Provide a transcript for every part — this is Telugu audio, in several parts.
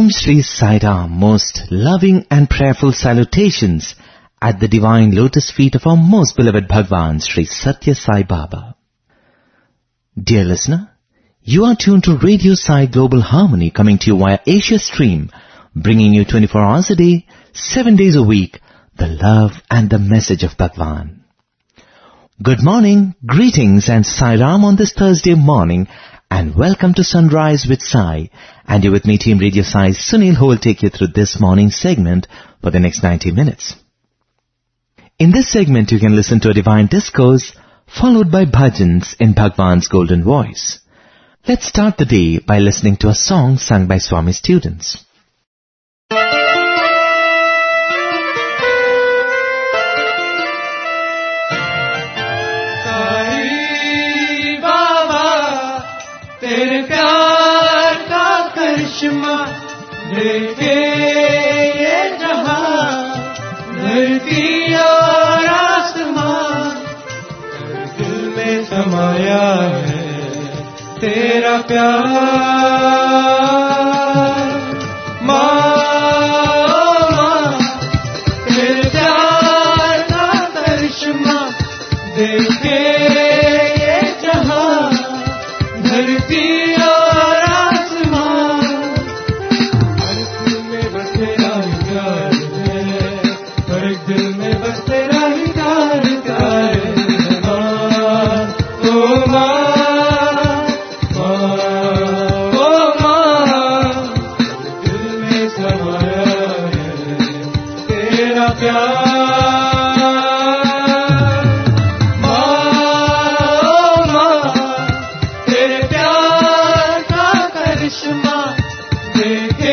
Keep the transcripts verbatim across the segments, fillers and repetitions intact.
Om Shri Sai Ram, most loving and prayerful salutations at the divine lotus feet of our most beloved Bhagwan, Shri Satya Sai Baba. Dear listener, you are tuned to Radio Sai Global Harmony, coming to you via Asia Stream, bringing you twenty-four hours a day, seven days a week, the love and the message of Bhagwan. Good morning, greetings and Sai Ram on this Thursday morning, and welcome to Sunrise with Sai. And you're with me, Team Radio Sai's Sunil, who will take you through this morning's segment for the next ninety minutes. In this segment, you can listen to a divine discourse, followed by bhajans in Bhagwan's golden voice. Let's start the day by listening to a song sung by Swami students. देखे ये जहां धरती और आसमान, दिल में समाया है तेरा प्यार। माँ माँ तेरे प्यार का करिश्मा देखे ये जहां धरती और आसमान, दिल में बस तेरा ही प्यार प्यार। माँ ओ माँ माँ ओ माँ, दिल में समाया है तेरा प्यार। माँ ओ माँ तेरे प्यार का करिश्मा देखे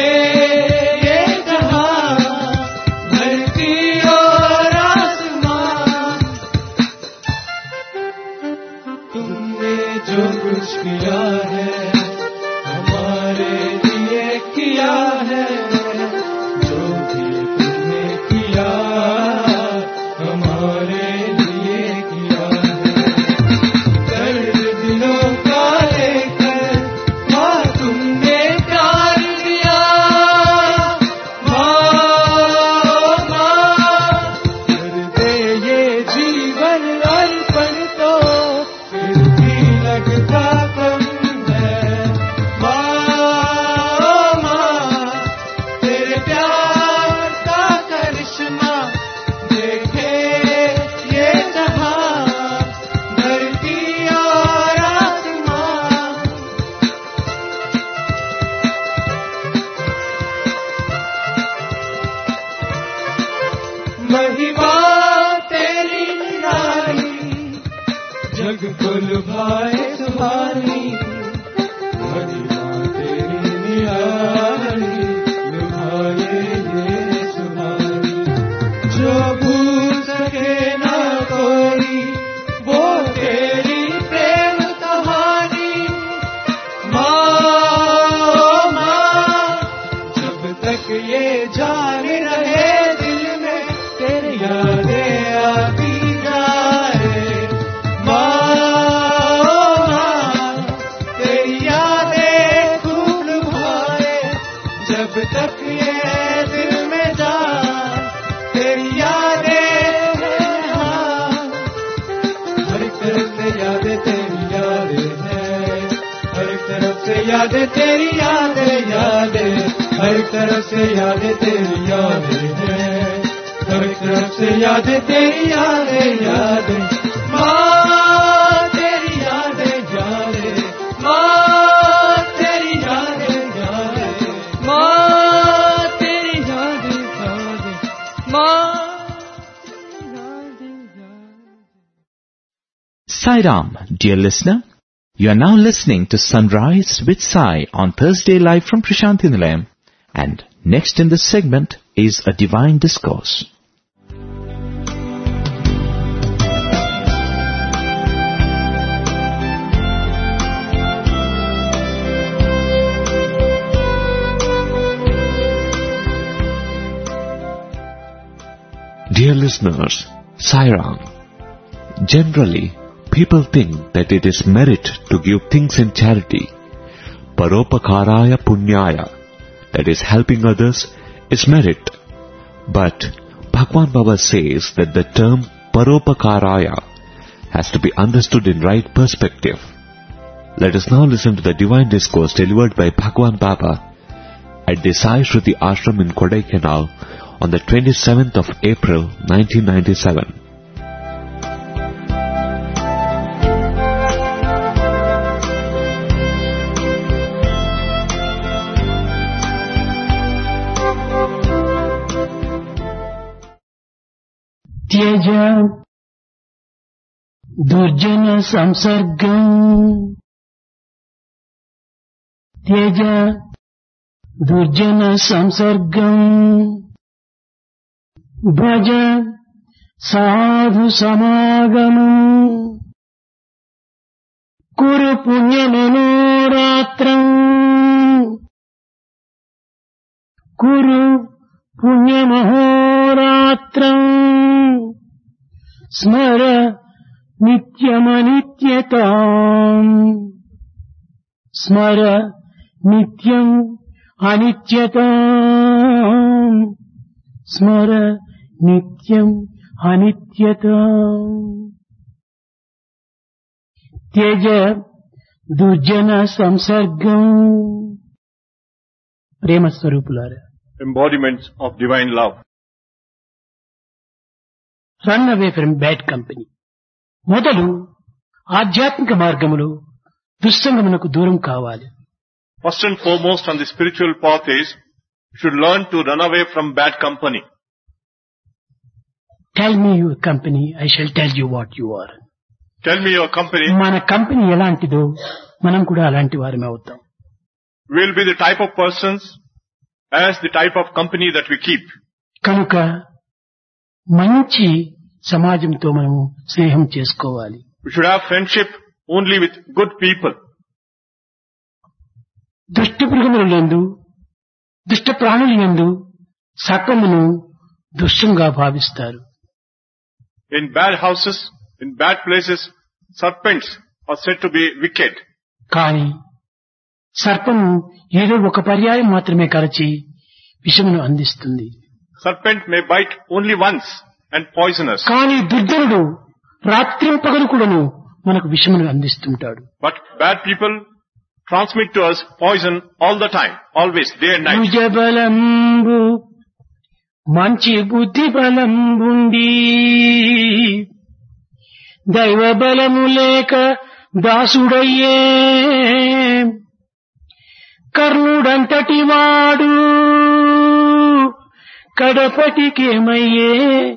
किया है हमारे लिए किया है, जो भी तुमने किया हमारे लिए किया है। दर्द दिलों का लेकर माँ तुमने प्यार दिया। माँ माँ कर दे ये जीवन अर्पण तो फिर भी लगता महिमा तेरी निराली, जग को लुभाए सुभानी। महिमा तेरी निराली, लुभाए ये सुभानी। जो भूल सके ना कोई वो तेरी प्रेम कहानी। माँ माँ जब तक ये जान रहे यादें आती जाए। माँ माँ तेरी यादें खूब लुभाए, जब तक ये दिल में जाए तेरी यादें हैं। हर एक तरफ से यादें तेरी यादें हैं, हर एक तरफ से यादें तेरी यादें यादें, हर एक तरफ से यादें तेरी यादें हैं, हर एक तरफ से यादें तेरी यादें यादें। माँ तेरी यादें यादें, माँ तेरी यादें यादें, माँ तेरी यादें यादें, माँ तेरी यादें यादें। Sai Ram, dear listener, you are now listening to Sunrise with Sai on Thursday live from Prashanthi Nilayam, and next in this segment is a divine discourse. Dear listeners, Sai Ram. Generally, people think that it is merit to give things in charity. Paropakaraya punyaya. that is helping others, is merit. But Bhagwan Baba says that the term Paropakaraya has to be understood in right perspective. Let us now listen to the divine discourse delivered by Bhagwan Baba at the Sai Shruti Ashram in Kodaikanal on the twenty-seventh of April nineteen ninety-seven. త్యజ దుర్జన సంసర్గం త్యజ దుర్జన సంసర్గం భజ సాధు సమాగమం కురు పుణ్యమనోరాత్రం కురు పుణ్యమహోరాత్రం స్మర నిత్యమనిత్యతాం స్మర నిత్యం అనిత్యతాం స్మర నిత్యం అనిత్యతాం త్యజ దుర్జన సంసర్గం. ప్రేమ స్వరూపులారా, embodiments of divine love. Run away from bad company. మొదలు ఆధ్యాత్మిక మార్గములో దుస్సంగమునకు దూరం కావాలి. First and foremost on the spiritual path is, you should learn to run away from bad company. Tell me your company, I shall tell you what you are. Tell me your company. మన కంపెనీ ఎలాంటిదో మనం కూడా అలాంటి వారమే అవుతాం. We will be the type of persons as the type of company that we keep. కనుక మంచి సమాజంతో మనము స్నేహం చేసుకోవాలి. We should have friendship only with good people. దుష్ట మృగములందు దుష్ట ప్రాణులందు సర్పమును దుష్టంగా భావిస్తారు. In bad houses, in bad places, serpents are said to be wicked. కానీ సర్పము ఏదో ఒక పర్యాయం మాత్రమే కరచి విషమును అందిస్తుంది. Serpent may bite only once and poison us. కానీ దుర్జనుడు రాత్రింపగలు కూడాను మనకు విషమును అందిస్తుంటాడు. But bad people transmit to us poison all the time, always, day and night. భుజ బలంబు మంచి బుద్ధి బలంబుండి దైవ బలము లేక దాసుడయ్యే కర్ణుడంతటి వాడు కడపటికేమయ్యే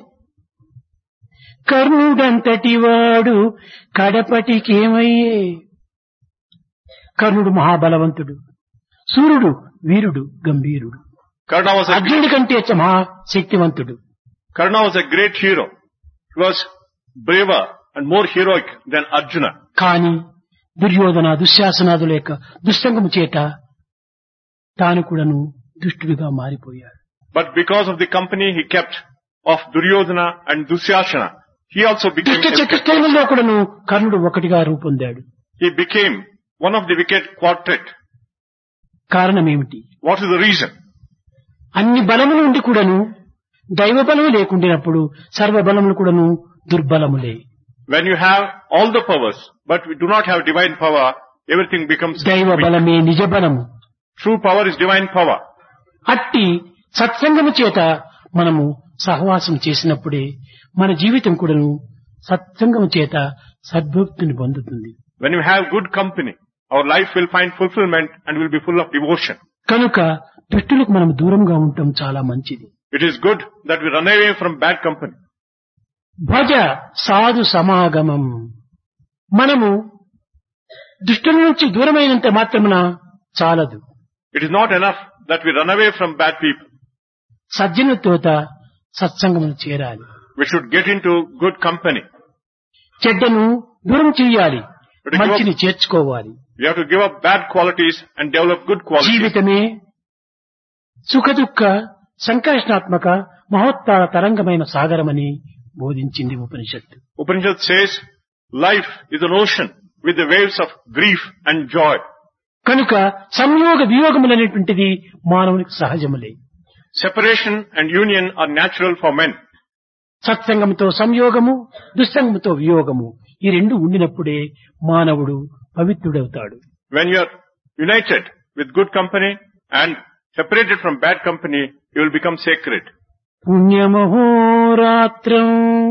కర్ణుడంతటి వాడు కడపటికేమయ్యే. కర్ణుడు మహాబలవంతుడు, సూర్యుడు వీరుడు గంభీరుడు, Karna was a అర్జునుడి కంటే మహాశక్తివంతుడు. Karna was a great hero. He was braver and more heroic than Arjuna. కాని దుర్యోధన దుశ్శాసనాదుల యొక్క దుస్సంగము చేత తాను కూడాను దుష్టుడిగా మారిపోయాడు. But because of the company he kept of Duryodhana and Dusyasana, he also became దుష్ట చతుష్టయంలో కూడాను కర్ణుడు ఒకటిగా రూపొందాడు. he became one of the wicked quartet. కారణమేమిటి? What is the reason? అన్ని బలములు ఉండి కూడాను దైవ బలము లేకుండినప్పుడు సర్వ బలములు కూడాను దుర్బలములే. When you have all the powers, but we do not have divine power, everything becomes దైవ weak. బలమే నిజ బలము. True power is divine power. అట్టి సత్సంగము చేత మనము సహవాసం చేసినప్పుడే మన జీవితం కూడాను సత్సంగము చేత సద్భక్తిని పొందుతుంది. When you have good company, our life will find fulfillment and will be full of devotion. కనుక దుష్టులకు మనం దూరంగా ఉండటం చాలా మంచిది. It is good that we run away from bad company. భజ సాధు సమాగమం. మనము దుష్టుల నుంచి దూరమైనంత మాత్రమున చాలదు. It is not enough that we run away from bad people. సజ్జనులతోట సత్సంగమును చేరాలి. We should get into good company. చెడ్డను దూరం చేయాలి, But to give మంచిని up- చేర్చుకోవాలి. We have to give up bad qualities and develop good qualities. జీవితమే సుఖ దుఃఖ సంకర్షణాత్మక మహోత్తార తరంగమైన సాగరమని బోధించింది ఉపనిషత్తు. Upanishad says, life is an ocean with the waves of grief and joy. కనుక సంయోగ వియోగములనేటువంటిది మానవునికి సహజములే. Separation and union are natural for men. సత్సంగంతో సంయోగము, దుస్సంగంతో వియోగము ఈ రెండు ఉండినప్పుడే మానవుడు పవిత్రుడవుతాడు. When you are united with good company and separated from bad company, you will become sacred. పుణ్యమహోరాత్రం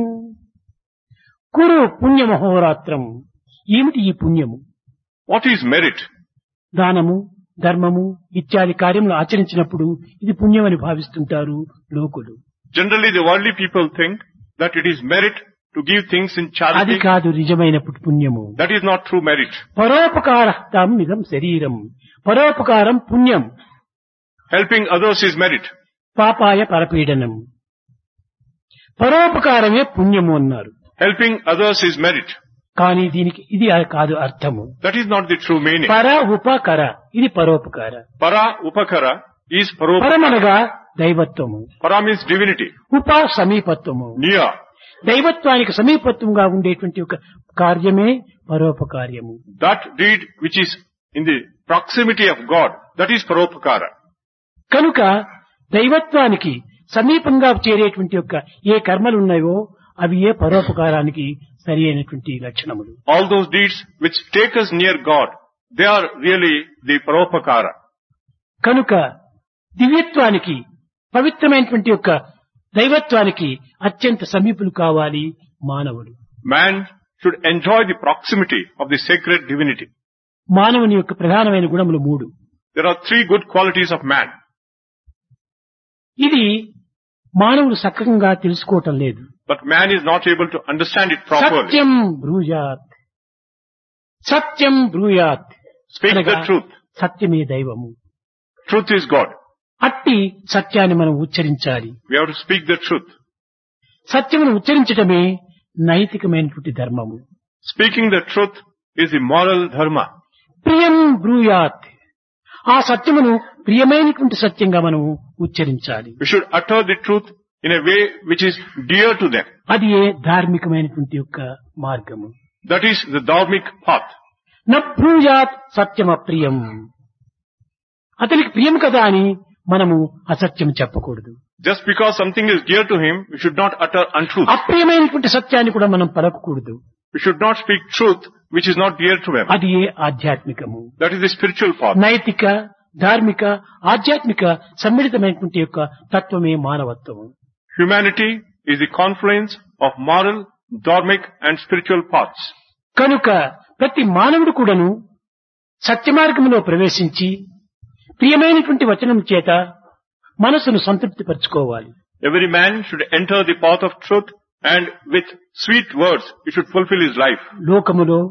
కురు పుణ్యమహోరాత్రం. ఏమిటి ఈ పుణ్యము? What is merit? దానము, ధర్మము ఇత్యాది కార్యములు ఆచరించినప్పుడు ఇది పుణ్యమని భావిస్తుంటారు లోకులు. Generally, the worldly people think that it is merit to give things in అది charity. కాదు నిజమైన పుణ్యము. That is not true merit. పరోపకారం ఇదం శరీరం. పరోపకారం పుణ్యం. Helping others is merit. పాపాయ పరపీడనం. పరోపకారమే పుణ్యము అన్నారు. Helping others is merit. కానీ దీనికి ఇది కాదు అర్థము. That is not the true meaning. పర ఉపకర ఇది పరోపకార. Para upakara is paropakara. పరమనగా దైవత్వము. Para means divinity. ఉప సమీపత్వము. Near. దైవత్వానికి సమీపత్వంగా ఉండేటువంటి ఒక కార్యమే పరోపకార్యము. That deed which is in the proximity of God, that is paropakara. కనుక దైవత్వానికి సమీపంగా చేరేటువంటి యొక్క ఏ కర్మలు ఉన్నాయో అవి ఏ పరోపకారానికి సరి అయినటువంటి లక్షణములు. All those deeds which take us near God, they are really the paropakara. కనుక దివ్యత్వానికి పవిత్రమైనటువంటి యొక్క దైవత్వానికి అత్యంత సమీపులు కావాలి మానవుడు. Man should enjoy the proximity of the sacred divinity. మానవుని యొక్క ప్రధానమైన గుణములు మూడు. There are three good qualities of man. ఇది మానవుడు సక్రమంగా తెలుసుకోవటం లేదు. But man is not able to understand it properly. Satyam బ్రూయాత్. Satyam బ్రూయాత్. Speak the truth. సత్యమే దైవము. Truth is God. అట్టి సత్యాన్ని మనం ఉచ్చరించాలి. We have to speak the truth. సత్యమును ఉచ్చరించటమే నైతికమైనటువంటి ధర్మము. Speaking the truth is the moral dharma. ప్రియం బ్రూయాత్. ఆ సత్యమును ప్రియమైనటువంటి సత్యంగా మనం ఉచ్చరించాలి. We should utter the truth in a way which is dear to them. అది ఏ ధార్మికమైనటువంటి యొక్క మార్గము. That is the dharmic path. న బ్రూయాత్ సత్యం అప్రియం. అతనికి ప్రియం కదా అని మనము అసత్యం చెప్పకూడదు. Just because something is dear to him, we should not utter untruth. అప్రియమైనటువంటి సత్యాన్ని కూడా మనం పలకకూడదు. We should not speak truth which is not dear to him. అది ఏ ఆధ్యాత్మికము. That is the spiritual path. నైతిక, ధార్మిక, ఆధ్యాత్మిక సమ్మిళితమైనటువంటి యొక్క తత్వమే మానవత్వము. Humanity is the confluence of moral, dharmic and spiritual paths. కనుక ప్రతి మానవుడు కూడాను సత్య మార్గంలో ప్రవేశించి ప్రియమైనటువంటి వచనం చేత మనసును సంతృప్తి పరచుకోవాలి. Every man should enter the path of truth and with sweet words he should fulfill his life. లోకములో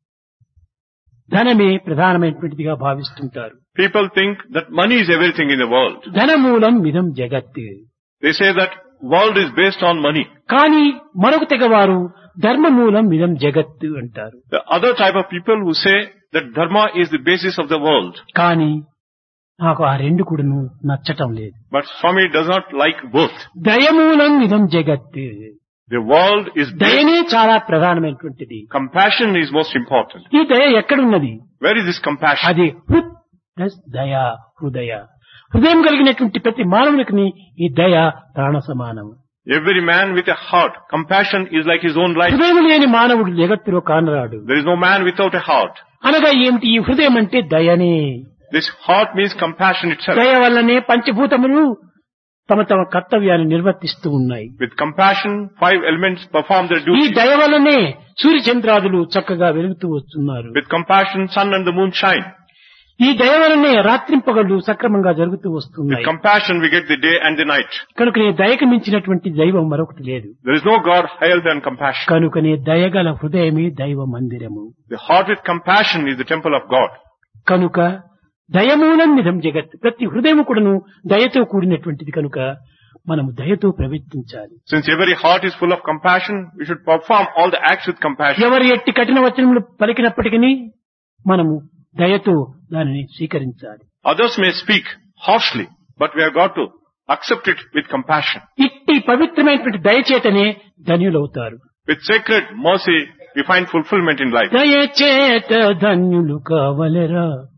ధనమే ప్రధానమైనటువంటిదిగా భావిస్తుంటారు. People think that money is everything in the world. ధనమూలం మిదం జగత్. They say that world is based on money. కానీ మరొక తెగవారు ధర్మమూలం మిదం జగత్ అంటారు. The other type of people who say that dharma is the basis of the world. కానీ నాకు ఆ రెండు కూడాను నచ్చటం లేదు. But Swami does not like both. దయమూలం మిదం జగత్. The world is based. దయనే చాలా ప్రధానమైనటువంటిది. Compassion is most important. ఈ దయ ఎక్కడున్నది? Where is this compassion? అది హృద్ ప్లస్ దయ, హృదయ. హృదయం కలిగినటువంటి ప్రతి మానవునికి ఈ దయ ప్రాణ సమానం. Every man with a heart, compassion is like his own life. హృదయం లేని మానవుడు జగత్తులో కానరాడు. There is no man without a heart. అనగా ఏమిటి? ఈ హృదయం అంటే దయనే. This heart means compassion itself. దయ వల్లనే పంచభూతములు తమ తమ కర్తవ్యాన్ని నిర్వర్తిస్తూ ఉన్నాయి. With compassion, five elements perform their ఈ duty. దయ వల్లనే సూర్య చంద్రాదులు చక్కగా వెలుగుతూ వస్తున్నారు. With compassion, sun and the moon shine. ఈ దయ వల్లనే రాత్రింపగళ్ళు సక్రమంగా జరుగుతూ With వస్తున్నాయి. compassion, we get the day and the night. కనుకనే దయకు మించినటువంటి దైవం మరొకటి లేదు. There is no God higher than compassion. కనుకనే దయగల హృదయమే దైవ మందిరము. The heart with compassion is the temple of God. కనుక దయమూలం నిధం జగత్. ప్రతి హృదయం కూడాను దయతో కూడినటువంటిది కనుక మనము దయతో ప్రవర్తించాలి. Since every heart is full of compassion, we should perform all the acts with compassion. ఎవరు ఎట్టి కఠిన వచనములు పలికినప్పటికీ మనము దయతో దానిని స్వీకరించాలి. Others may speak harshly, but we have got to accept it with compassion. ఇట్టి పవిత్రమైనటువంటి దయచేతనే ధన్యులవుతారు. With sacred mercy, we find fulfillment in life. దయచేత ధన్యులు కావలెరా,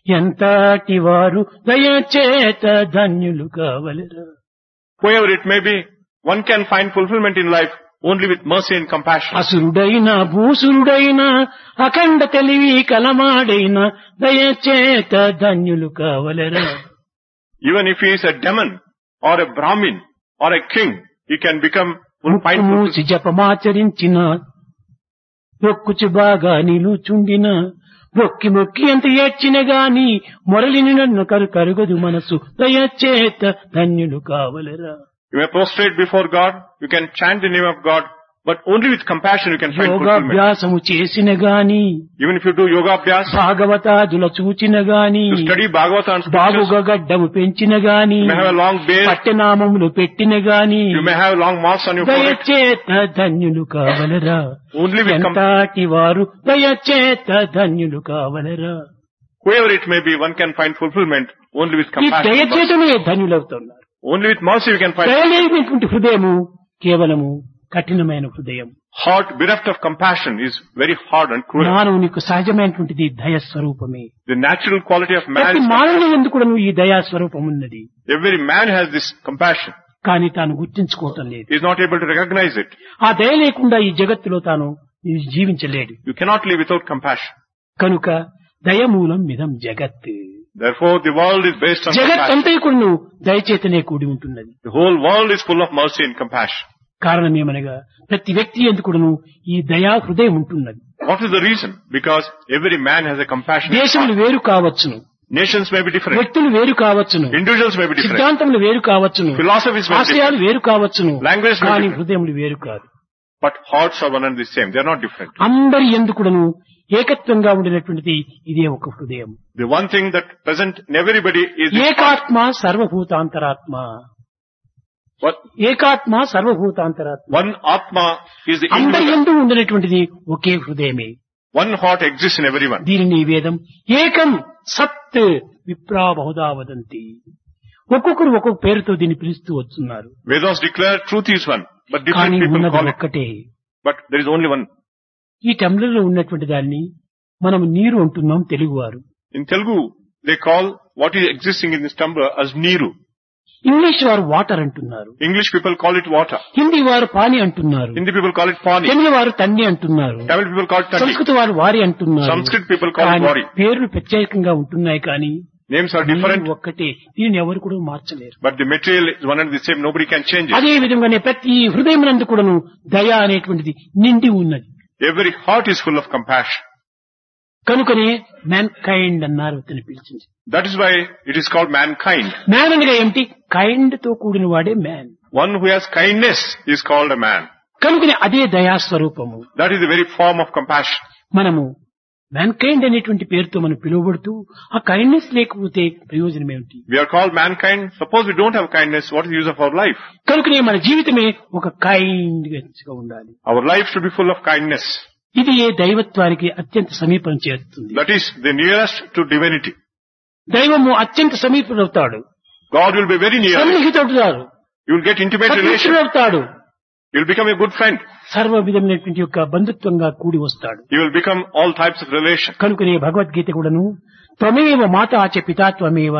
ఎంతటి వారు దయచేత ధన్యులు కావలెరా. Whoever it may be, one can find fulfillment in life only with mercy and compassion. అసురుడైన భూసురుడైన అఖండ తెలివి కలమాడైన దయచేత ధన్యులు కావలెరా. Even if he is a demon or a Brahmin or a king, he can become will find Musi fulfillment. జపమాచరించిన రొక్కుచు బాగా నిలుచుండిన మొక్కి మొక్కి ఎంత ఏడ్చిన గాని మొరలిని నన్ను కరు కరుగదు మనసు దయచేత ధన్యులు కావలెరా. You may prostrate before God, you can chant the name of God, but only with compassion you can find fulfillment. యోగాభ్యాసము చేసిన గాని Even if you do yoga abhyas, భాగవతాదుల చూచిన గాని you study Bhagavata and scriptures, బాగుగా గడ్డము పెంచిన గాని you may have a long beard, పట్టెనామములు పెట్టిన గాని you may have long marks on your forehead. దయచేత ధన్యులు కావలెరా. Only with compassion. ఎంతటి వారు దయచేత ధన్యులు కావలెరా. Whoever it may be, one can find fulfillment only with ఈ compassion. దయచేతనే ధన్యులవుతున్నారు. Only with mercy you can find దయలేనటువంటి హృదయము కేవలము కఠినమైన హృదయం. heart bereft of compassion is very hard and cruel. మానవునికి సహజమైనటువంటిది దయ స్వరూపమే. The natural quality of man ప్రతి is మానవుని ఎందుకు ఈ దయా స్వరూపం ఉన్నది. every man has this compassion. కానీ తాను గుర్తించుకోవటం లేదు. He is not able to recognize it. ఆ దయ లేకుండా ఈ జగత్తులో తాను జీవించలేడు. You cannot live without compassion. కనుక దయమూలం మిదం జగత్. Therefore, the world is based on జగత్ compassion. అంతా కూడా దయచేతనే కూడి ఉంటున్నది. The whole world is full of mercy and compassion. కారణం ఏమనగా ప్రతి వ్యక్తి ఎందుకును ఈ దయా హృదయం ఉంటున్నది. What is the reason? Because every man has a compassionate దేశములు heart. వేరు కావచ్చును, Nations may be different. వ్యక్తులు వేరు కావచ్చును, Individuals may be different. సిద్ధాంతములు వేరు కావచ్చును, Philosophies may be ఆశయాలు different. వేరు కావచ్చును, Language may be కానీ different. హృదయములు వేరు కాదు. But hearts are one and the same. They are not different. అందరి ఎందుకును ఏకత్వంగా ఉండినటువంటిది ఇదే ఒక హృదయం. The one thing that present in everybody is this heart. ఏకాత్మ సర్వభూతాంతరాత్మ. What? ఏకాత్మ సర్వభూతాంతరాత్మ. One Atma is the అందరి individual. ఎందు ఉండినటువంటిది ఒకే హృదయమే. One heart exists in everyone. దీనిని ఈ వేదం ఏకం సత్ విప్రా బహుదా వదంతి. ఒక్కొక్కరు ఒక్కొక్క పేరుతో దీన్ని పిలుస్తూ వస్తున్నారు. Vedas declare truth is one, but different కానీ people ఉన్నది call it. ఒక్కటే. But there is only one. ఈ టంబ్లర్ లో ఉన్నటువంటి దాన్ని మనం నీరు అంటున్నాం తెలుగువారు. In Telugu, they call what is existing in this tumbler as Neeru. English వారు వాటర్ అంటున్నారు. English people call it water. Hindi వారు పాని అంటున్నారు. Hindi people call it Pani. Telugu వారు తన్ని అంటున్నారు. Tamil people call it Tandi. సంస్కృత వారు వారి అంటున్నారు. Sanskrit people call it కానీ Wari. పేర్లు ప్రత్యేకంగా ఉంటున్నాయి కానీ Names are different, నీరు ఒక్కటే. దీన్ని ఎవరు కూడా మార్చలేరు. but the material is one and the same. Nobody can change it. అదే విధంగానే ప్రతి హృదయమునందు కూడాను దయ అనేటువంటిది నిండి ఉన్నది. Every heart is full of compassion. కనుకనే మ్యాన్ కైండ్ అన్నారు అతని పిలిచింది. That is why it is called mankind. Man అనగా ఏమిటి? కైండ్ తో కూడిన వాడే man. One who has kindness is called a man. కనుకనే అదే దయాస్వరూపము. That is the very form of compassion. మనము మ్యాన్ కైండ్ అనేటువంటి పేరుతో మనం పిలువబడుతూ ఆ కైండ్నెస్ లేకపోతే ప్రయోజనం ఏమిటి? We are called mankind. Suppose we don't have kindness, what is the use of our life? కనుకనే మన జీవితమే ఒక కైండ్ గా ఉండాలి. Our life should be full of kindness. ఇది ఏ దైవత్వానికి అత్యంత సమీపం చేస్తుంది. That is the nearest to divinity. దైవము అత్యంత సమీపుడవుతాడు. God will be very near. సన్నిహితుడవుతాడు. You will get intimate relation. అవుతాడు. You will become a good friend. సర్వ విధమైనటువంటి యొక్క బంధుత్వంగా కూడి వస్తాడు. You will become all types of relation. కనుకనే భగవద్గీత కూడాను త్వమేవ మాతా చ పితా త్వమేవ.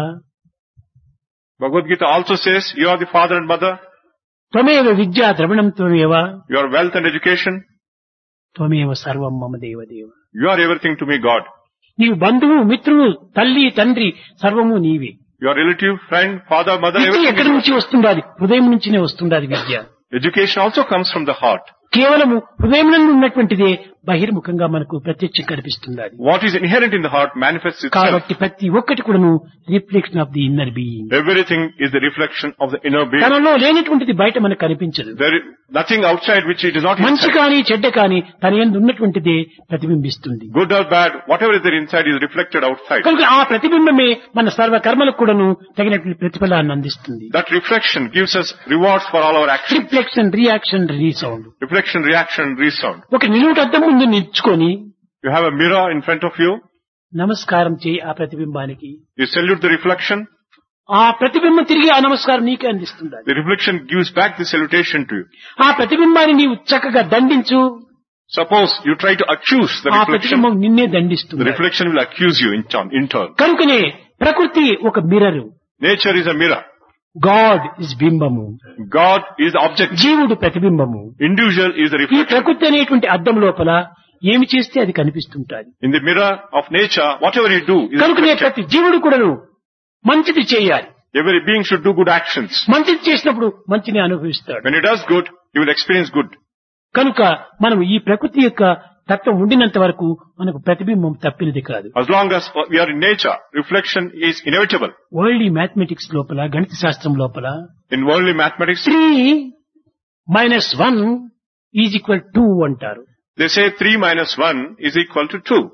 Bhagavad Gita also says, you are the father and mother. త్వమేవ విద్యా ద్రవిణం త్వమేవ. Your wealth and education. త్వమేవ సర్వం మమ దేవదేవ. You are everything to me, God. నీవు బంధువు, మిత్రుడు, తల్లి, తండ్రి సర్వము నీవే. Your relative, friend, father, mother, Vidya everything. ఎక్కడి is నుంచి వస్తుండాలి? హృదయం నుంచినే వస్తుండాలి విద్య. God. Education also comes from the heart. కేవలము హృదయం నుండి ఉన్నటువంటిదే బహిర్ముఖంగా మనకు ప్రత్యక్షం కనిపిస్తుండాలి. What is inherent in the heart manifests itself. కాబట్టి ప్రతి ఒక్కటి కూడాను reflection of the inner being. Everything is the reflection of the inner being. తనలో లేనటువంటిది బయట మనకు కనిపించదు. There is nothing outside which it is not మంచి inside. కానీ చెడ్డ కానీ తన యందు ఉన్నటువంటిదే ప్రతిబింబిస్తుంది. Good or bad, whatever is there inside is reflected outside. కనుక ఆ ప్రతిబింబమే మన సర్వ కర్మలకు కూడాను తగినటువంటి ప్రతిఫలాన్ని అందిస్తుంది. That reflection gives us rewards for all our actions. Reflection, reaction, resound. Reflection, reaction, resound. ఒక నిలువుట అద్దం ముందు నిల్చుకొని You have a mirror in front of you. నమస్కారం చేయి ఆ ప్రతిబింబానికి. You salute the reflection. ఆ ప్రతిబింబం తిరిగి ఆ నమస్కారం నీకే అందిస్తుంది. The reflection gives back the salutation to you. ఆ ప్రతిబింబాన్ని నీవు చక్కగా దండించు. Suppose you try to accuse the ఆ reflection, ప్రతిబింబం నిన్నే the దండిస్తుంది. reflection will accuse you in turn. In turn. కనుకనే ప్రకృతి ఒక mirror, Nature is a mirror. God is బింబము, God is the object. జీవుడు ప్రతిబింబము. Individual is the ఈ reflection. ప్రకృతి అనేటువంటి అద్దం లోపల ఏమి చేస్తే అది కనిపిస్తుంటాది. In the mirror of nature, whatever you do is కనుకనే reflected. ప్రతి జీవుడు కూడాను మంచిది చేయాలి. Every being should do good actions. మంచిది చేసినప్పుడు మంచిని అనుభవిస్తాడు. When he does good, he will experience good. కనుక మనం ఈ ప్రకృతి యొక్క తత్వం ఉండినంత వరకు మనకు ప్రతిబింబం తప్పినది కాదు. As long as we are in nature, reflection is inevitable. World mathematics లోపల, గణిత శాస్త్రం లోపల In worldly mathematics, three minus one is equal two అంటారు. they say three minus one is equal to two.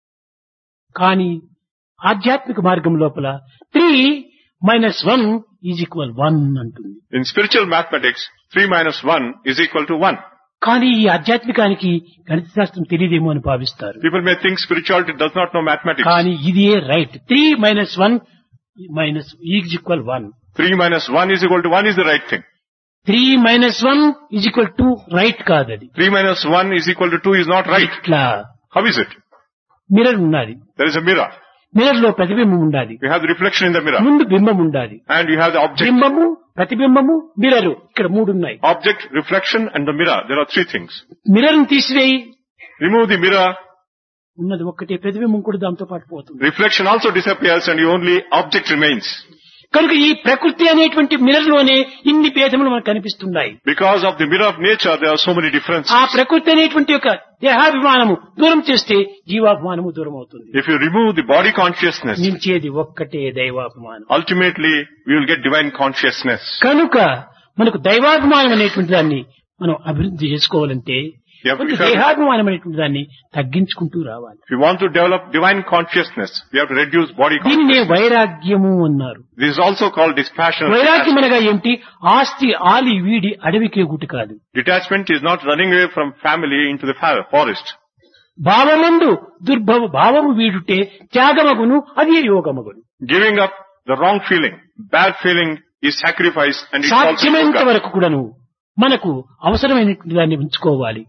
కానీ ఆధ్యాత్మిక మార్గం లోపల three minus one is equal one అంటుంది. In spiritual mathematics, three minus one is equal to one. కానీ ఈ ఆధ్యాత్మికానికి గణిత శాస్త్రం తెలియదేమో అని భావిస్తారు. People may think spirituality does not know mathematics. కానీ ఇది right. Three minus one minus is equal one. three minus one is equal to one is the right thing. Three minus one is equal two right కాదు అది. three minus one is equal to two is not right. ఇట్లా How is it? మిర్రర్ ఉన్నది. There is a mirror. Mirror లో ప్రతిబింబం ఉండాలి, You have the reflection in the mirror. ముందు బింబం ఉండాలి. And you have the object. బింబము, ప్రతిబింబము, మిర్రరు, ఇక్కడ మూడు ఉన్నాయి. Object, reflection and the mirror. There are three things. Mirror ని తీసివేయి, Remove the mirror. ఉన్నది ఒక్కటే, ప్రతిబింబం కూడా దాంతో పాటు పోతుంది. Reflection also disappears and you only object remains. కనుక ఈ ప్రకృతి అనేటువంటి మిర్రర్ లోనే ఇన్ని భేదములు మనకు కనిపిస్తున్నాయి. Because of the mirror of nature, there are so many differences. ఆ ప్రకృతి అనేటువంటి యొక్క దేహాభిమానము దూరం చేస్తే జీవాభిమానము దూరం అవుతుంది. If you remove the body consciousness, నిలిచేది ఒక్కటే దైవాభిమానం. ultimately we will get divine consciousness. కనుక మనకు దైవాభిమానం అనేటువంటి దాన్ని మనం అభివృద్ధి చేసుకోవాలంటే Yeah, కొంచెం if you have- దేహాభిమానం అనేటువంటి దాన్ని తగ్గించుకుంటూ రావాలి. If you want to develop divine consciousness, we have to reduce body దీనినే consciousness. వైరాగ్యము అన్నారు. This is also called dispassion. వైరాగ్యం అనగా ఏమిటి? ఆస్తి ఆలి వీడి అడవికే గుటి కాదు. Detachment is not running away from family into the fa- forest. భావమందు దుర్భవ భావము వీడుటే త్యాగమగును, అది యోగమగును. Giving up the wrong feeling, bad feeling is sacrifice and it's also సాధ్యమైనంత yoga. వరకు కూడాను మనకు అవసరమైనటువంటి దాన్ని ఉంచుకోవాలి.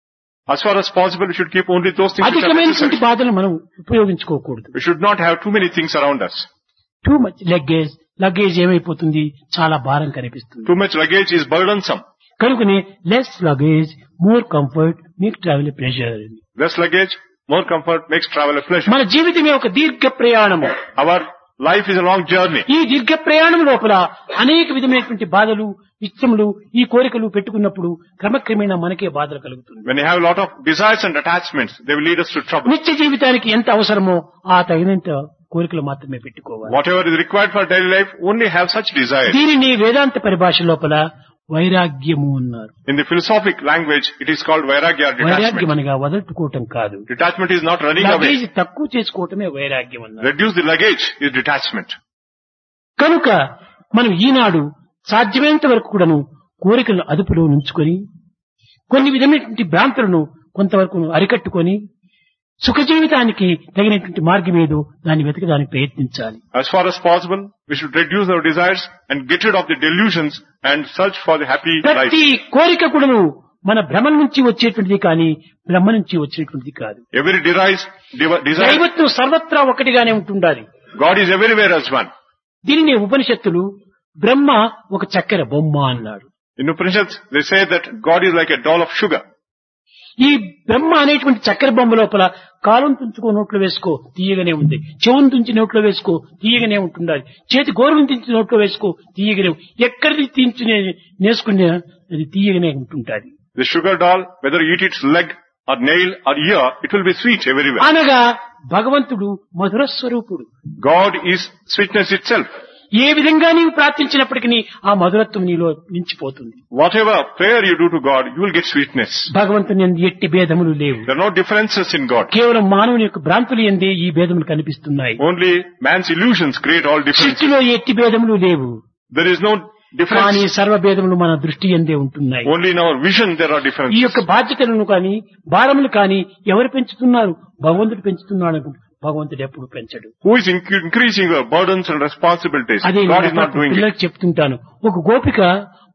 As far as possible, we should keep only those things which are అధికమైనటువంటి necessary. బాధలు మనం ఉపయోగించుకోకూడదు. We should not have too many things around us. Too much luggage luggage ఏమైపోతుంది? చాలా భారం కనిపిస్తుంది. Too much luggage is burdensome. కనుకనే less luggage more comfort make travel pressure. Less luggage, more comfort makes travel a pleasure. మన జీవితమే ఒక దీర్ఘ ప్రయాణము. Our life is a long journey. ఈ దీర్ఘ ప్రయాణం లోపల అనేక విధమైనటువంటి బాధలు, ఇష్టములు, ఈ కోరికలు పెట్టుకున్నప్పుడు క్రమక్రమేణా మనకే బాధలు కలుగుతుంది. When you have a lot of desires and attachments, they will lead us to trouble. నిత్య జీవితానికి ఎంత అవసరమో ఆ తగినంత కోరికలు మాత్రమే పెట్టుకోవాలి. Whatever is required for daily life, only have such desires. దీనిని వేదాంత పరిభాష లోపల వైరాగ్యము అన్నారు. In the philosophic language, it is called vairagya, వైరాగ్యం detachment. అనగా వదలట్టుకోవటం కాదు. Detachment is not running away. Luggage తక్కువ చేసుకోవటమే వైరాగ్యం అన్నారు. Reduce the luggage is detachment. కనుక మనం ఈనాడు సాధ్యమైనంత వరకు కూడాను కోరికలను అదుపులో ఉంచుకొని కొన్ని విధమైనటువంటి భ్రాంతులను కొంతవరకు అరికట్టుకొని సుఖ జీవితానికి తగినటువంటి మార్గం ఏదో దాన్ని వెతకడానికి ప్రయత్నించాలి. As far as possible, we should reduce our desires and get rid of the delusions and search for the happy life. ప్రతి కోరిక కూడాను మన భ్రమ నుంచి వచ్చేటువంటిది కానీ బ్రహ్మ నుంచి వచ్చేటువంటిది కాదు. Every desire, de- desire, దైవత్వం సర్వత్రా ఒకటిగానే ఉంటుండాలి. God is everywhere as one. దీనిని ఉపనిషత్తులు బ్రహ్మ ఒక చక్కెర బొమ్మ అన్నాడు. In Upanishads, they say that God is like a doll of sugar. ఈ బ్రహ్మ అనేటువంటి చక్కెర బొమ్మ లోపల కాలం తుంచుకో నోట్లో వేసుకో తీయగానే ఉంది, చెవును తుంచి నోట్లో వేసుకో తీయగానే ఉంటుండాలి, చేతి గోరును తుంచి నోట్లో వేసుకో తీయగానే, ఎక్కడిది తీంచి నేసుకునే అది తీయగానే ఉంటుంటాది. The sugar doll, whether you eat its leg or nail or ear, it will be sweet everywhere. అనగా భగవంతుడు మధుర స్వరూపుడు. God is sweetness itself. ఏ విధంగా నీవు ప్రార్థించినప్పటికీ ఆ మధురత్వం నీలో నిలిచిపోతుంది. Whatever prayer you do to God, you will get sweetness. భగవంతుని యందు ఎట్టి భేదములు లేవు. There are no differences in God. కేవలం మానవుని యొక్క భ్రాంతులు ఎందే ఈ భేదములు కనిపిస్తున్నాయి. Only man's illusions create all differences. సృష్టిలో ఎట్టి భేదములు లేవు. There is no కానీ difference. సర్వభేదములు మన దృష్టి ఎందే ఉంటున్నాయి. Only in our vision there are ఈ differences. యొక్క బాధ్యతలను కానీ భారములు కానీ ఎవరు పెంచుతున్నారు? భగవంతుడు పెంచుతున్నాడు అనుకుంటు. భగవంతుడు ఎప్పుడు పెంచడు. Who is inc- increasing your burdens and responsibilities? అదే God is not doing it. పిల్లలకు చెప్తుంటాను. ఒక గోపిక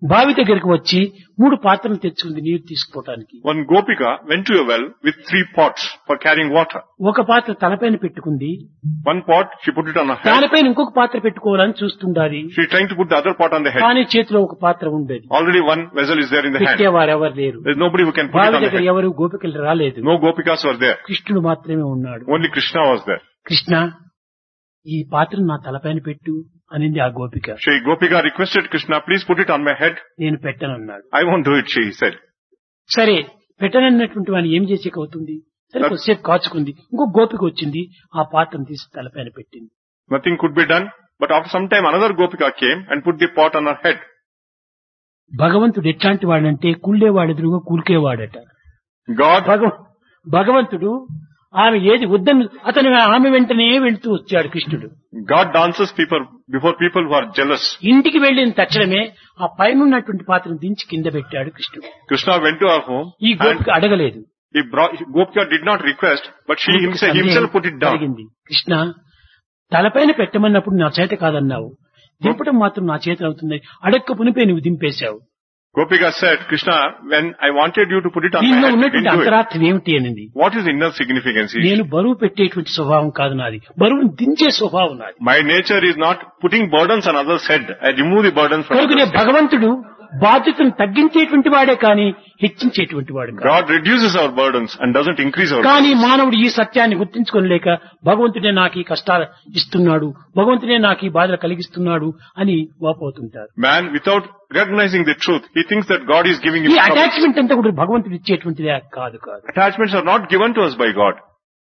బావి దగ్గరికి వచ్చి మూడు పాత్రలు తెచ్చుకుంది నీరు తీసుకుపోవటానికి. One Gopika went to a well with three pots for carrying water. ఒక పాత్ర తలపైన పెట్టుకుంది. One pot, she put it on her head. దానిపైన ఇంకొక పాత్ర పెట్టుకోవాలని చూస్తుండాలి. She trying to put the other pot on the head. కానీ చేతిలో ఒక పాత్ర ఉండేది. Already one vessel is there in the hand. పెట్టేవారు ఎవరు లేరు. There is nobody who can put it బావి on the దగ్గర head. ఎవరు గోపికలు రాలేదు. No Gopikas were there. కృష్ణుడు మాత్రమే ఉన్నాడు. Only Krishna was there. Krishna ఈ పాత్రను నా తలపైన పెట్టు అనింది ఆ గోపిక. She Gopika requested Krishna, please put it on my head. నేను పెట్టనన్నాడు. I won't do it, she said. సరే పెట్టనన్నటువంటి వాడిని ఏం చేసేక అవుతుంది. సరే కొద్దిసేపు కాచుకుంది. ఇంకో గోపిక వచ్చింది, ఆ పాత్రను తీసి తలపైన పెట్టింది. Nothing could be done, but after some time another Gopika came and put the pot on her head. భగవంతుడు ఎట్లాంటి వాడంటే కుళ్ళేవాడు ఎదురుగా కూలికేవాడట. God, భగవ- భగవంతుడు ఆమె ఏది వద్దని అతను ఆమె వెంటనే వెళ్తూ వచ్చాడు కృష్ణుడు. God dances people before people who are jealous. ఇంటికి వెళ్లిన తక్షణమే ఆ పైన ఉన్నటువంటి పాత్రను దించి కింద పెట్టాడు కృష్ణుడు. Krishna went to her home ఈ and గోపిక అడగలేదు. he brought, Gopika did not request, but she himself, himself put it down. జరిగింది. కృష్ణ తలపైన పెట్టమన్నప్పుడు నా చేత కాదన్నావు, దింపడం మాత్రం నా చేత అవుతుంది. అడక్క పునిపై నువ్వు దింపేశావు. Gopika said, Krishna, when I wanted you to put it on my దీనిలో head, you ఉన్నటువంటి didn't do it. అంతరార్థం ఏమిటి అనింది. What is the inner significance? నేను బరువు పెట్టేటువంటి స్వభావం కాదు నాది, బరువును దించే స్వభావం నాది. My nature is not putting burdens on others' head. I remove the burdens from కనుకనే others' head. భగవంతుడు బాధ్యతను తగ్గించేటువంటి వాడే కానీ హెచ్చించేటువంటి వాడు కాదు. God reduces our burdens and doesn't increase our కానీ burdens. మానవుడు ఈ సత్యాన్ని గుర్తించుకోలేక భగవంతుడే నాకు ఈ కష్టాలు ఇస్తున్నాడు, భగవంతుడే నాకు ఈ బాధలు కలిగిస్తున్నాడు అని వాపోతుంటారు. Man, without recognizing the truth, he thinks that God is giving him ఈ trouble. అటాచ్మెంట్ అంతా కూడా భగవంతుడు ఇచ్చేటువంటిదే కాదు కాదు. Attachments are not given to us by God.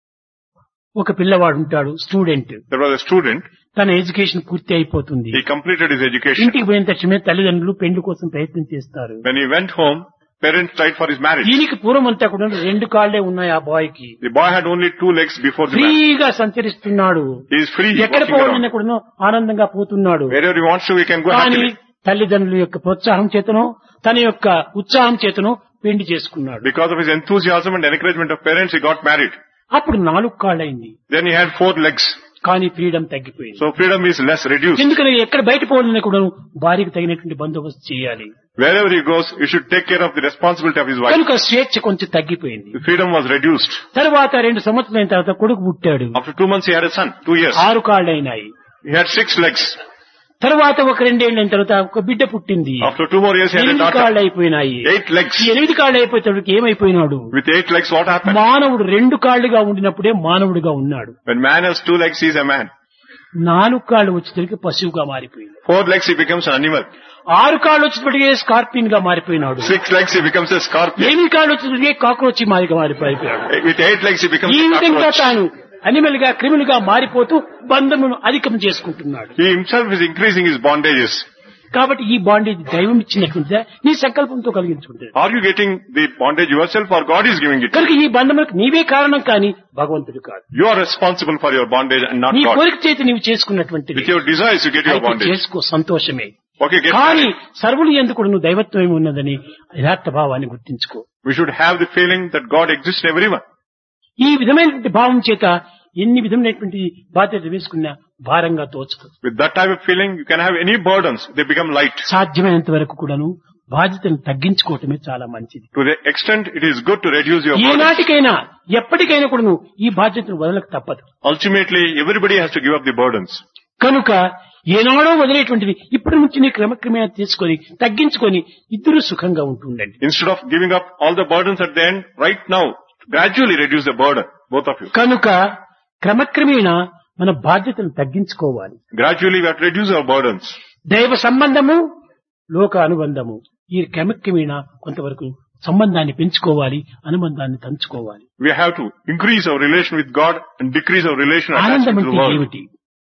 ఒక పిల్లవాడు ఉంటాడు, student. There was a student, తన ఎడ్యుకేషన్ పూర్తి అయిపోతుంది. he completed his education. ఇంటికి పోయిన తక్షణమే తల్లిదండ్రులు పెళ్లి కోసం ప్రయత్నం చేస్తారు. When he went home, parents tried for his marriage. దీనికి పూర్వం అంతా కూడా రెండు కాళ్లే ఉన్నాయి ఆ బాయ్ కి. The boy had only two legs before the marriage. ఫ్రీగా సంచరిస్తున్నాడు. He is free, ఎక్కడ walking around. పోవాలన్నా కూడా ఆనందంగా పోతున్నాడు. Wherever he wants to, he can go కానీ happily. తల్లిదండ్రుల యొక్క ప్రోత్సాహం చేతనో తన యొక్క ఉత్సాహం చేతనో పెళ్లి చేసుకున్నాడు. Because of his enthusiasm and encouragement of parents, he got married. అప్పుడు నాలుగు కాళ్ళైంది. Then he had four legs. కానీ ఫ్రీడమ్ తగ్గిపోయింది. So freedom is less, reduced. ఎందుకని ఎక్కడ బయట పోవాలన్నా కూడా భార్యకు తగినటువంటి బందోబస్తు చేయాలి. Wherever he goes, he should take care of the responsibility of his wife. కనుక స్వేచ్ఛ కొంచెం తగ్గిపోయింది. The freedom was reduced. తర్వాత రెండు సంవత్సరాల తర్వాత కొడుకు పుట్టాడు. After two months, he had a son. Two years. ఆరు కాళ్ళైనాయి. He had six legs. తర్వాత ఒక రెండేళ్ల తర్వాత ఒక బిడ్డ పుట్టింది. After two more years, he had a ఎనిమిది daughter. కాళ్ళు అయిపోయినాయి. Eight legs. ఈ ఎనిమిది కాళ్ళు అయిపోయేటప్పటికి ఏమైపోయినాడు. With eight legs, what happened? మానవుడు రెండు కాళ్ళుగా ఉండినప్పుడే మానవుడిగా ఉన్నాడు. When man has two legs, he is a man. నాలుగు కాళ్ళు వచ్చేసరికి పశువుగా మారిపోయింది. Four legs, he becomes an animal. ఆరు కాళ్ళు వచ్చేటప్పటికే స్కార్పియన్ గా మారిపోయినాడు. Six legs, he becomes a scorpion. ఎనిమిది కాళ్ళు వచ్చేటప్పటికే కాక్రోచ్ మారిగా మారిపోయాడు. With eight legs, he becomes ఈ a విధంగా cockroach. తాను అనిమల్ గా క్రిమినల్ గా మారిపోతూ బంధమును అధికం చేసుకుంటున్నాడు. He himself is increasing his bondages. కాబట్టి ఈ బాండేజ్ దైవం ఇచ్చినటువంటిదా నీ సంకల్పంతో కలిగించుకుంటుంది. Are you getting the bondage yourself or God is giving it? కనుక ఈ బంధములకు నీవే కారణం కానీ భగవంతుడు కాదు. You are responsible for your bondage and not నీ God. కోరిక చేతి నీవు చేసుకున్నటువంటిది. With your desires, you get your అయితే bondage. చేసుకో, సంతోషమే. Okay, get కానీ married. సర్వులు ఎందుకు నువ్వు దైవత్వం ఉన్నదని యథార్థ భావాన్ని గుర్తించుకో. We should have the feeling that God exists in everyone. ఈ విధమైనటువంటి భావం చేత ఎన్ని విధమైనటువంటి బాధ్యత వేసుకున్నా భారంగా తోచదు. With that type of feeling, you can have any burdens, they become light. సాధ్యమైనంత వరకు కూడాను బాధ్యతను తగ్గించుకోవటమే చాలా మంచిది. To the extent it is good to reduce your burdens. ఏనాటికైనా ఎప్పటికైనా కూడాను ఈ బాధ్యతను వదలక తప్పదు. Ultimately, everybody has to give up the burdens. కనుక ఏనాడో వదిలేటువంటిది ఇప్పటి నుంచి నీ క్రమక్రమేణా తీసుకొని తగ్గించుకొని ఇద్దరు సుఖంగా ఉంటుండండి. Instead of giving up all the burdens at the end, right now, gradually reduce the burden, both of you. కనుక క్రమక్రమేణా మన బాధ్యతను తగ్గించుకోవాలి. Gradually we have to reduce our burdens. దైవ సంబంధము లోక అనుబంధము ఈ క్రమక్రమేణా కొంతవరకు సంబంధాన్ని పెంచుకోవాలి, అనుబంధాన్ని తంచుకోవాలి. We have to increase our relation with God and decrease our relation ఆనందం attachment to అంటే the world. ఏమిటి?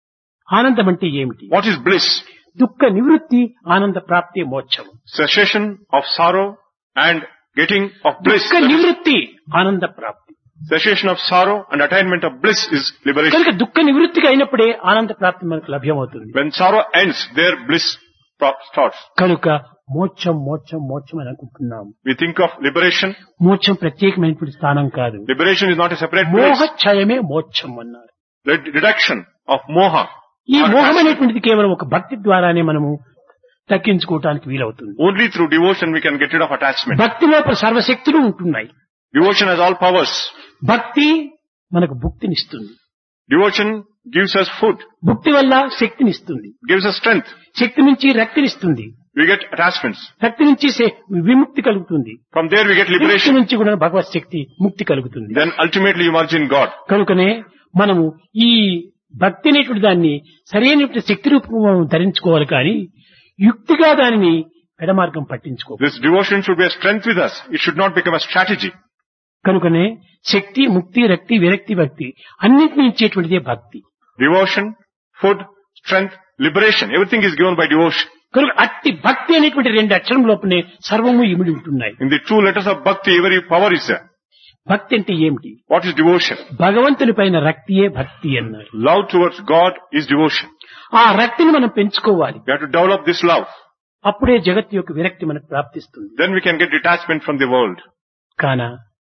ఆనందం అంటే ఏమిటి? What is bliss? దుఃఖ నివృత్తి, ఆనంద ప్రాప్తి, మోక్షం. Cessation of sorrow and getting of bliss. దుఃఖ నివృత్తి, ఆనంద ప్రాప్తి. Cessation of sorrow and attainment of bliss is liberation. కనుక దుఃఖ నివృత్తిగా అయినప్పుడే ఆనంద ప్రాప్తి మనకు లభ్యమవుతుంది. When sorrow ends, there bliss pro- starts. కనుక మోక్షం మోక్షం మోక్షం అని అనుకుంటున్నాం. We think of liberation. మోక్షం ప్రత్యేకమైనటువంటి స్థానం కాదు. Liberation is not a separate మోహ place. క్షయమే మోక్షం అన్నారు. Red- reduction of moha. ఈ మోహం అనేటువంటిది కేవలం ఒక భక్తి ద్వారానే మనము తగ్గించుకోవటానికి వీలవుతుంది. Only through devotion we can get rid of attachment. భక్తి లోపల సర్వశక్తులు ఉంటున్నాయి. Devotion has all powers. భక్తి మనకు భుక్తినిస్తుంది. Devotion gives us food, భుక్తి వల్ల శక్తినిస్తుంది. gives us strength. శక్తి నుంచి రక్తినిస్తుంది. We get attachments. శక్తి నుంచి సే- విముక్తి కలుగుతుంది. From there we get విముక్తి liberation. నుంచి కూడా భగవత్ శక్తి ముక్తి కలుగుతుంది. Then ultimately you merge in God. కనుకనే మనము ఈ భక్తి అనేటువంటి దాన్ని సరైనటువంటి శక్తి రూపంలో ధరించుకోవాలి కానీ యుక్తిగా దానిని పెడమార్గం పట్టించుకో. This devotion should be a strength with us. It should not become a strategy. కనుకనే శక్తి, ముక్తి, రక్తి, విరక్తి, భక్తి అన్నింటినీ ఇచ్చేటువంటిదే భక్తి. Devotion, food, strength, liberation. Everything is given by devotion. కనుక అట్టి భక్తి అనేటువంటి రెండు అక్షరం లోపలనే సర్వము ఇమిడి ఉంటున్నాయి. In the two letters of bhakti, every power is there. భక్తి అంటే ఏమిటి? What is devotion? భగవంతుని పైన రక్తియే భక్తి అన్నారు. Love towards God is devotion. ఆ రక్తిని మనం పెంచుకోవాలి. We have to develop this love. అప్పుడే జగత్తు యొక్క విరక్తి మనకు ప్రాప్తిస్తుంది. Then we can get detachment from the world. కాన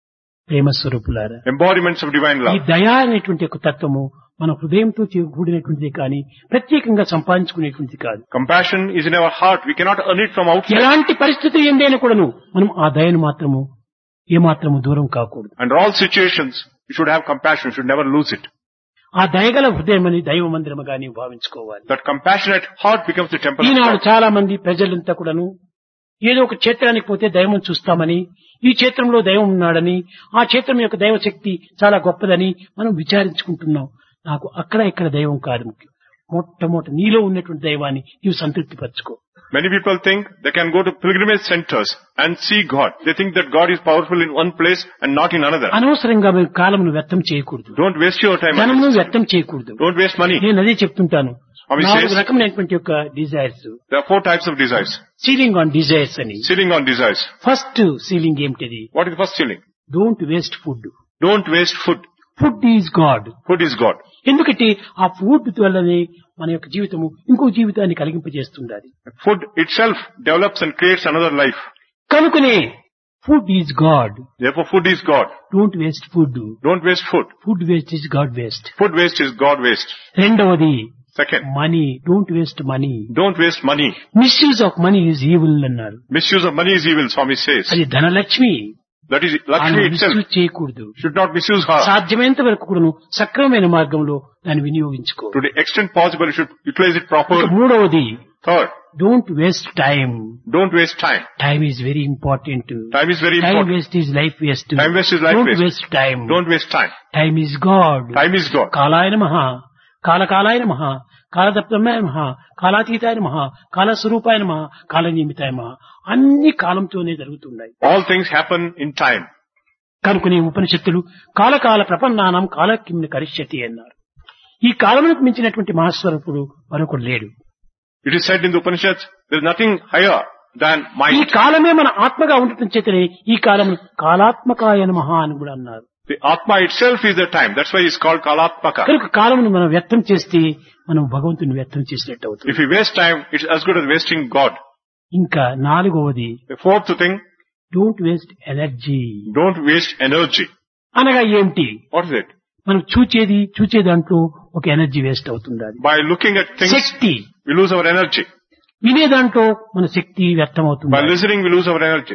ప్రేమ స్వరూపులారా, Embodiments of divine ఈ love. దయా అనేటువంటి ఒక తత్వము మన హృదయంతో చే- కూడినటువంటిది కానీ ప్రత్యేకంగా సంపాదించుకునేటువంటిది కాదు. Compassion is in our heart. We cannot earn it from outside. ఎలాంటి పరిస్థితి ఏందైనా కూడాను మనం ఆ దయను మాత్రము ఏమాత్రము దూరం కాకూడదు. Under all situations, you should have compassion. You should never lose it. ఆ దయగల హృదయం అని దైవ మందిరముగా నీవు భావించుకోవాలి. That compassionate heart becomes the temple of Eenadu God. చాలా మంది ప్రజలంతా కూడాను ఏదో ఒక క్షేత్రానికి పోతే దైవం చూస్తామని, ఈ క్షేత్రంలో దైవం ఉన్నాడని, ఆ క్షేత్రం యొక్క దైవ శక్తి చాలా గొప్పదని మనం విచారించుకుంటున్నాం. నాకు అక్కడ ఇక్కడ దైవం కాదు ముఖ్యం. మొట్టమొదటి నీలో ఉన్నటువంటి దైవాన్ని నీవు సంతృప్తి పరచుకో. Many people think they can go to pilgrimage centers and see God. They think that God is powerful in one place and not in another. అనవసరంగా మీరు కాలమును వ్యర్థం చేయకూడదు. Don't waste your time. ధనమును వ్యర్థం చేయకూడదు. Don't waste money. నేను అదే చెప్తుంటాను. Swami నాలుగు says- రకమైనటువంటి యొక్క desires, There are four types of desires. Ceiling on desires అని. Ceiling on desires. First ceiling ఏమిటిది? What is the first ceiling? Don't waste food. Don't waste food. Food is God. Food is God. ఎందుకంటే ఆ ఫుడ్ వల్లనే మన యొక్క జీవితము ఇంకో జీవితాన్ని కలిగింపజేస్తుండాలి. Food itself develops and creates another life. కనుకనే food is God. Therefore food is God. Don't waste food. Don't waste food. Food waste is God waste. Food waste is God waste. రెండవది Second, money. Don't waste money. don't waste money. Misuse of money is evil అన్నారు. Misuse of money is evil, Swami says. అది Dhanalakshmi. That is, Lakshmi itself misuse చేయకూడదు. should not misuse her. సాధ్యమైనంత వరకు కూడాను సక్రమమైన మార్గంలో దాన్ని వినియోగించుకో. To the extent possible, you should utilize it properly. మూడవది Third, don't waste time. don't waste time. Time is very important. Time is very time important. Waste is life waste. Time waste is life డోంట్ waste. Waste time. Don't waste time. Time is God. Time is God. కాలాయ నమః, కాలకాలాయ నమః, కాలదప్తమాయ నమః, కాలాతీతాయ నమః, కాలస్వరూపాయ నమః, కాలనియమితాయ నమః. అన్ని కాలంతోనే జరుగుతున్నాయి. All things happen in time. కనుకనే ఉపనిషత్తులు కాలకాల ప్రపన్నానం కాలకిమ్ని కరిష్యతి అన్నారు. ఈ కాలమునకు మించినటువంటి మహాస్వరూపుడు మరొకడు లేడు. It is said in the Upanishads, there is nothing higher than ఈ mind. కాలమే మన ఆత్మగా ఉండటం చేతనే ఈ కాలము కాలాత్మకాయ నమః అని కూడా అన్నారు. The Atma itself is the time. That's why it's called Kalatmaka. కనుక కాలమును మనం వ్యర్థం చేస్తే మనం భగవంతుని వ్యర్థం చేసినట్టు అవుతుంది. If we waste time, it's as good as wasting God. ఇంకా నాలుగవది The fourth thing, don't waste energy. don't waste energy. అనగా ఏమిటి? What is it? మనం చూచేది చూచే దాంట్లో ఒక ఎనర్జీ వేస్ట్ అవుతుంది. అది By looking at things, Shakti. we lose our energy. వినే దాంట్లో మన శక్తి వ్యర్థం By అవుతుంది. listening, we lose our energy.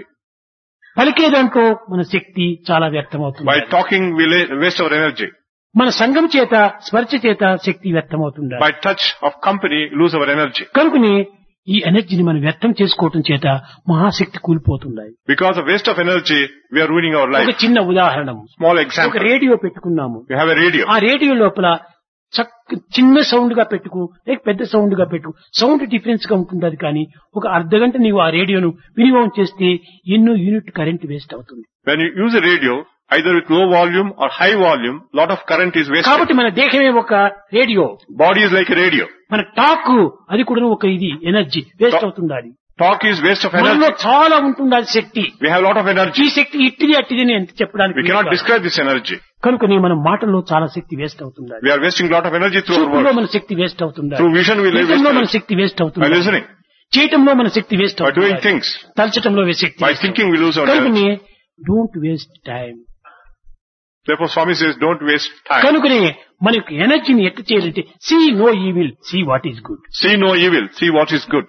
పలికే దాంట్లో మన శక్తి చాలా వ్యర్థం By అవుతుంది. talking, we la- waste our energy. మన సంఘం చేత స్పర్శ చేత శక్తి వ్యర్థం అవుతుంది. By touch of company, lose our energy. కనుకని ఈ ఎనర్జీని మనం వ్యర్థం చేసుకోవటం చేత మహాశక్తి కూలిపోతున్నాయి. Because of waste of energy, we are ruining our ఒక life. చిన్న ఉదాహరణ, Small ఒక example. రేడియో పెట్టుకున్నాము. We have a radio. ఆ రేడియో లోపల చక్క చిన్న సౌండ్ గా పెట్టుకు లేక పెద్ద సౌండ్ గా పెట్టు, సౌండ్ డిఫరెన్స్ గా ఉంటుంది. అది కానీ ఒక అర్ధ గంట నీవు ఆ రేడియోను వినియోగం చేస్తే ఎన్నో యూనిట్ కరెంట్ వేస్ట్ అవుతుంది. When you use a radio, either with low volume or high volume, lot of current is wasted. కాబట్టి మన దేహమే ఒక radio. Body is like a radio. మన టాక్ అది కూడా ఒక ఇది ఎనర్జీ వేస్ట్ అవుతుంది. అది Talk is waste of మనలో energy. చాలా ఉంటుంది అది శక్తి. We have a lot of ఈ energy. శక్తి ఇట్టిది అట్టిది అని ఎంత చెప్పడానికి We cannot వీలు కాదు. describe this energy. కనుకని మన మాటల్లో చాలా శక్తి వేస్ట్ అవుతుంది. We are wasting a lot of energy through our చూపులో words. మన శక్తి వేస్ట్ అవుతుంది. Through vision we waste వినడంలో మన energy. శక్తి వేస్ట్ By అవుతుంది. listening, చేయటంలో మన శక్తి వేస్ట్ by doing అవుతుంది. things, తలచటంలో శక్తి by waste thinking we lose our అవుతుంది. energy. కనుకని don't waste time. Therefore Swami says, don't waste time. కనుకనే మనకు ఎనర్జీని ఎట్లా చేయాలంటే see no evil, see what is good. See no evil, see what is good.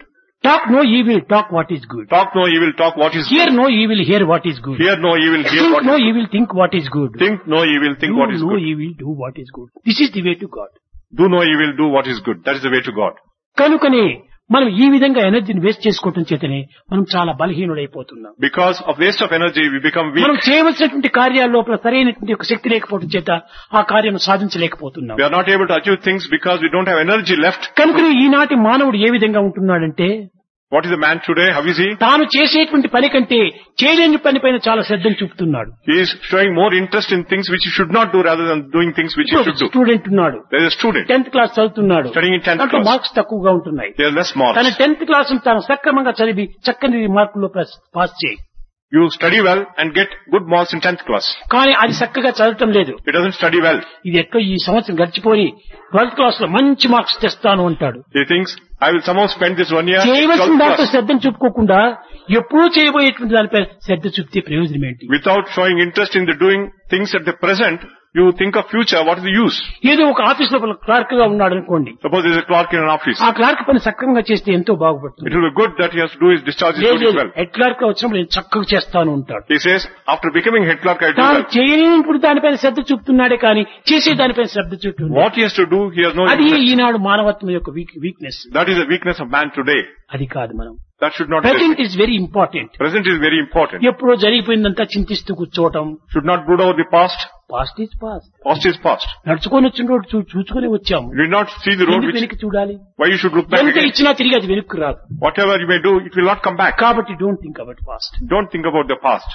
Talk no evil, talk what is good. Talk no evil, talk what is Hear good. no evil, hear what is good. Hear no evil, hear Think what no is good. evil, think what is good. Think no evil, think Do what is no good. evil, do what is good. This is the way to God. Do no evil, do what is good. That is the way to God. కనుకనే మనం ఈ విధంగా ఎనర్జీని వేస్ట్ చేసుకోవటం చేతనే మనం చాలా బలహీనుడైపోతున్నాం. Because of waste of energy, we become మనం weak. చేయవలసినటువంటి కార్యాల లోపల సరైనటువంటి ఒక శక్తి లేకపోవడం చేత ఆ కార్యం సాధించలేకపోతున్నాం. We are not able to achieve things because we don't have energy left. కనుక ఈనాటి మానవుడు ఏ విధంగా ఉంటున్నాడంటే What is the man today? How is he? తాను చేసేటువంటి పని కంటే చేయలేని పని పైన చాలా శ్రద్ధను చూపుతున్నాడు. He is showing more interest in things which he should not do rather than doing things which he should do. Student ఉన్నాడు, There is a student. Tenth class చదువుతున్నాడు, Studying in tenth దాంట్లో class. మార్క్స్ తక్కువగా ఉంటున్నాయి. There are less తన marks. టెన్త్ క్లాస్ తాను సక్రమంగా చదివి చక్కని మార్కుల్లో పాస్ చేయి. You study well and get good marks in tenth class. కానీ అది చక్కగా చదవటం లేదు. He doesn't study well. ఇది ఎక్కడ ఈ సంవత్సరం గడిచిపోయి ట్వెల్త్ క్లాస్ లో మంచి మార్క్స్ తెస్తాను అంటాడు. He thinks, I will somehow spend this one year in చేయవలసిన twelfth దాంట్లో class. శ్రద్ధను చూపుకోకుండా ఎప్పుడూ చేయబోయేటువంటి దానిపై శ్రద్ధ చూపితే ప్రయోజనం ఏంటి? Without showing interest in the doing things at the present, you think of future, what is the use? ఏదో ఒక ఆఫీస్ లో క్లార్క్ గా ఉన్నాడు అనుకోండి, Suppose there is a clerk in an office. ఆ క్లార్క్ పని సక్రమంగా చేస్తే ఎంతో బాగుపడుతుంది. It will be good that he has to do his discharge his లేదు, duties లేదు, well. హెడ్ క్లార్క్ గా వచ్చినప్పుడు నేను చక్కగా చేస్తాను ఉంటాడు. He says, after becoming head clerk, I do తాను well. చేయలేనప్పుడు దానిపైన శ్రద్ధ చూపుతున్నాడే కానీ చేసే దానిపైన శ్రద్ధ చూపుతుంది. What he has to do, he has no అది interest. ఈనాడు మానవత్వం యొక్క weakness. That is the weakness of man today. అది కాదు. మనం That should not be. Present is very important. Present is very important. ఎప్పుడో జరిగిపోయిందంతా చింతిస్తూ కూర్చోవటం. Should not brood over the past. Past is past. Past is past. నడుచుకొని వచ్చిన రోడ్డు చూ- చూసుకొని వచ్చాము. You did not see the road ఎందుకు which, వెనక్కి చూడాలి? why you should look back ఎంత again. ఇచ్చినా తిరిగి అది వెనక్కి రాదు. Whatever you may do, it will not come back. కాబట్టి don't think about past. Don't think about the past.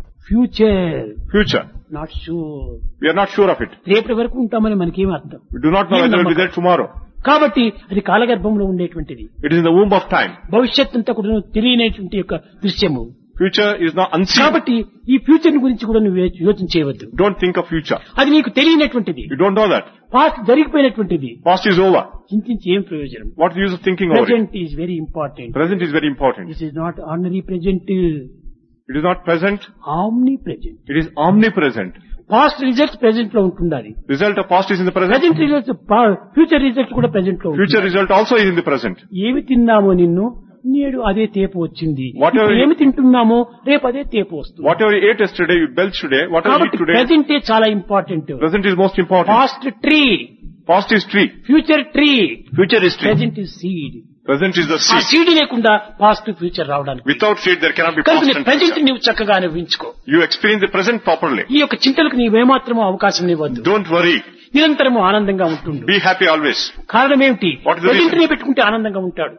Future Future. Not sure. We are not sure of it. రేపటి వరకు ఉంటామని మనకేం అర్థం. We do not know whether it will be there tomorrow. కాబట్టి అది కాలగర్భంలో ఉండేటువంటిది. It is in the womb of time. భవిష్యత్ అంతా కూడా తెలియనటువంటి యొక్క దృశ్యము. Future is not unseen. కాబట్టి ఈ ఫ్యూచర్ గురించి కూడా నువ్వు యోచన చేయవద్దు. Don't think of future. అది నీకు తెలియనటువంటిది. You don't know that. Past జరిగిపోయినటువంటిది. Past is over. చింతించి ఏం ప్రయోజనం? What is the use of thinking over it? Present is very important. Present is very important. This is not ordinary present, It is not present. Omnipresent. It is omnipresent. Past results present లో ఉంటుండాలి. Result of past is in the present. Present results future results కూడా ప్రెజెంట్ లో Future result also is in the present. ఏమి తిన్నామో నిన్ను నేడు అదే తేపు వచ్చింది. Whatever ఇప్పుడు ఏమి తింటున్నామో రేపు అదే తేపు వస్తుంది. Whatever you ate yesterday, you belch today. Whatever you కాబట్టి eat today, ప్రెజెంటే చాలా important. present is most important. Past tree, Past is tree. Future tree, Future is tree. Present is seed. Present is the ఆ seed. సీడ్ లేకుండా పాస్ట్ ఫ్యూచర్ రావడానికి Without seed, there cannot be past కనుక and ప్రెజెంట్ future. నీవు చక్కగా అనుభవించుకో. You experience the present properly. ఈ యొక్క చింతలకు నీవేమాత్రమూ అవకాశం ఇవ్వద్దు. Don't worry. నిరంతరము ఆనందంగా ఉంటుండు. Be happy always. కారణం ఏమిటి? What is the present reason? నే పెట్టుకుంటే ఆనందంగా ఉంటాడు.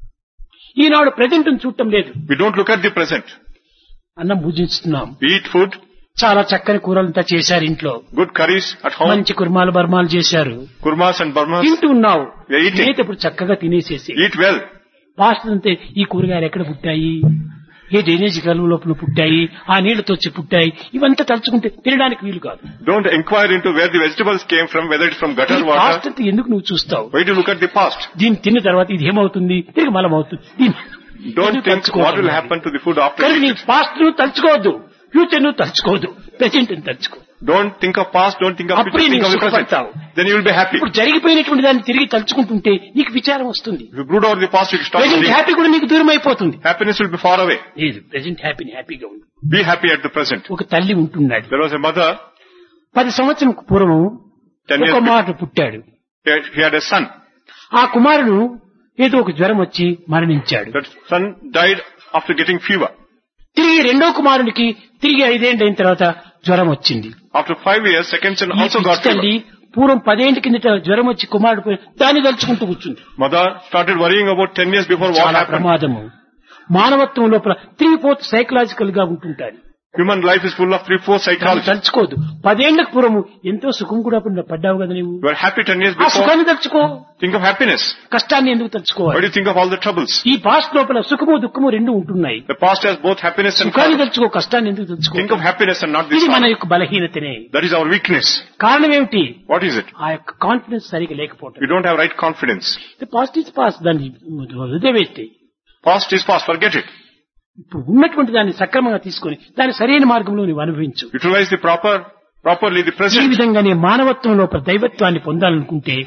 ఈనాడు ప్రెజెంట్ చూడటం లేదు. We don't look at the present. అన్నం భుజిస్తున్నాం, We eat food, చాలా చక్కని కూరలంతా చేశారు ఇంట్లో, good curries at home, మంచి కుర్మాలు బర్మాలు చేశారు, kurmas and burmas. తింటూ ఉన్నావు. We are eating. ఇప్పుడు చక్కగా తినేసేసి Eat well. పాస్ట్ అంతే ఈ కూరగాయలు ఎక్కడ పుట్టాయి, ఏ డ్రైనేజ్ కలువ లోపల పుట్టాయి, ఆ నీళ్లతో వచ్చి పుట్టాయి, ఇవంతా తలుచుకుంటే తినడానికి వీలు కాదు. Don't inquire into where the vegetables came from, whether it's from gutter past water. అంతా ఎందుకు నువ్వు చూస్తావు? Why do you look at the past? దీన్ని తిన్న తర్వాత ఇది ఏమవుతుంది, తిరిగి మలం అవుతుంది. దీన్ని Don't ఎందుకు think what will తలుచుకోవాలి? happen to the food after కనుక you నీ eat it. పాస్ట్ నువ్వు తలుచుకోవద్దు, ఫ్యూచర్ నువ్వు తలుచుకోవద్దు, ప్రెజెంట్ ని తలుచుకో. Don't think of past, don't think of అప్పుడే future, think నీకు of the present. సుఖపడతావు. Then you will be happy. ఇప్పుడు జరిగిపోయినటువంటి దాన్ని తిరిగి తలుచుకుంటుంటే నీకు విచారం వస్తుంది. If you brood over the past, you will start present worrying. Happy కూడా నీకు దూరం అయిపోతుంది. Happiness will be far away. లేదు, ప్రెజెంట్ హ్యాపీని హ్యాపీగా ఉంది. Be happy at the present. ఒక తల్లి ఉంటున్నాడు. There was a mother, పది సంవత్సరం పూర్వం ten ఒక years before, కుమారుడు పుట్టాడు. he had- he had a son. ఆ కుమారుడు ఏదో ఒక జ్వరం వచ్చి మరణించాడు. That son died after getting fever. తిరిగి రెండో కుమారునికి తిరిగి ఐదేండ్ల అయిన తర్వాత జ్వరం వచ్చింది. After five years, second son ఈ also పిచ్చి got fever. తల్లి పూర్వం పదేంటి కిందట జ్వరం వచ్చి కుమారుడు పోయి దాన్ని తలుచుకుంటూ కూర్చుంది. Mother started worrying about ten years before what చాలా happened. ప్రమాదము. మానవత్వం లోపల త్రీ ఫోర్త్ సైకలాజికల్ గా ఉంటుంటారు. Human life is full of three, four దాన్ని psychology. తలుచుకోదు. పదేళ్లకు పూర్వము ఎంతో సుఖం కూడా పడ్డావు కదా నీవు. You were happy ten years ఆ before. సుఖాన్ని తలుచుకో. Think of happiness. కష్టాన్ని ఎందుకు Why తలుచుకోవాలి? do you think of all the troubles? ఈ పాస్ట్ లోపల సుఖము దుఃఖము రెండు ఉంటున్నాయి. The past has both happiness and సుఖాన్ని sorrow. తలుచుకో, కష్టాన్ని ఎందుకు తలుచుకో. Think of happiness and not this ఇది మన sorrow. యొక్క బలహీనతనే. That is our weakness. కారణం ఏమిటి? What is it? ఆ యొక్క కాన్ఫిడెన్స్ సరిగా లేకపోవటం. We don't have right confidence. Past is past, దాన్ని వదిలేవేస్తే Past is past, forget it. ఇప్పుడు ఉన్నటువంటి దాన్ని సక్రమంగా తీసుకొని దాని సరైన మార్గంలో నువ్వు అనుభవించు. Utilize the proper, properly the ఈ present. విధంగానే మానవత్వం లోపల దైవత్వాన్ని పొందాలనుకుంటే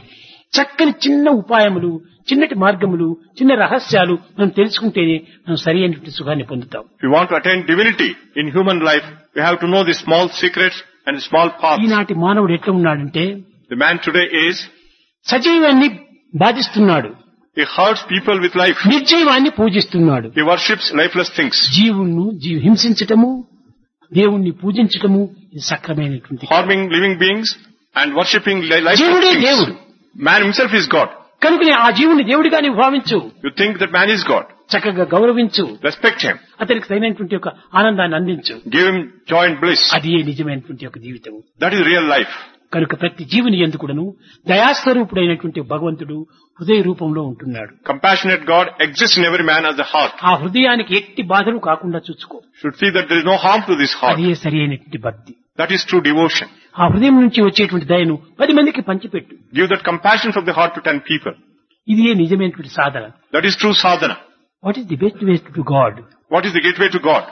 చక్కని చిన్న ఉపాయములు, చిన్నటి మార్గములు, చిన్న రహస్యాలు మనం తెలుసుకుంటేనే మనం సరి అయినటువంటి సుఖాన్ని పొందుతాం. If you want to attain divinity in human life, you have to know the small secrets and small paths. ఈనాటి మానవుడు ఎట్లా ఉన్నాడంటే The man today is, సజీవాన్ని బాధిస్తున్నాడు, he hurts people with life. నిర్జీవాన్ని పూజిస్తున్నాడు. He worships lifeless things. జీవులను జీవి హింసించటము, దేవుణ్ణి పూజించటము ఇది సక్రమైనటువంటి. Harming living beings and worshipping li- lifeless జీవుడే things. దేవుడు. Man himself is God. కనుకనే ఆ జీవుని దేవుడిగానే భావించు, You think that man is God. చక్కగా గౌరవించు, Respect him. అతనికి తగినటువంటి ఒక ఆనందాన్ని అందించు. Give him joy and bliss. అది నిజమైనటువంటి ఒక జీవితం. That is real life. కనుక ప్రతి జీవుని ఎందుకుడను దయాస్వరూపుడైనటువంటి భగవంతుడు హృదయ రూపంలో ఉంటున్నాడు. Compassionate God exists in every man as the heart. ఆ హృదయానికి ఎట్టి బాధలు కాకుండా చూసుకో. Should see that there is no harm to this heart. అదే సరి అయినటువంటి భక్తి. That is true devotion. ఆ హృదయం నుంచి వచ్చేటువంటి దయను పది మందికి పంచిపెట్టు. Give that compassion from the heart to ten people. ఇది నిజమైనటువంటి సాధన. That is true sadhana. What is the best way to God? What is the gateway to God?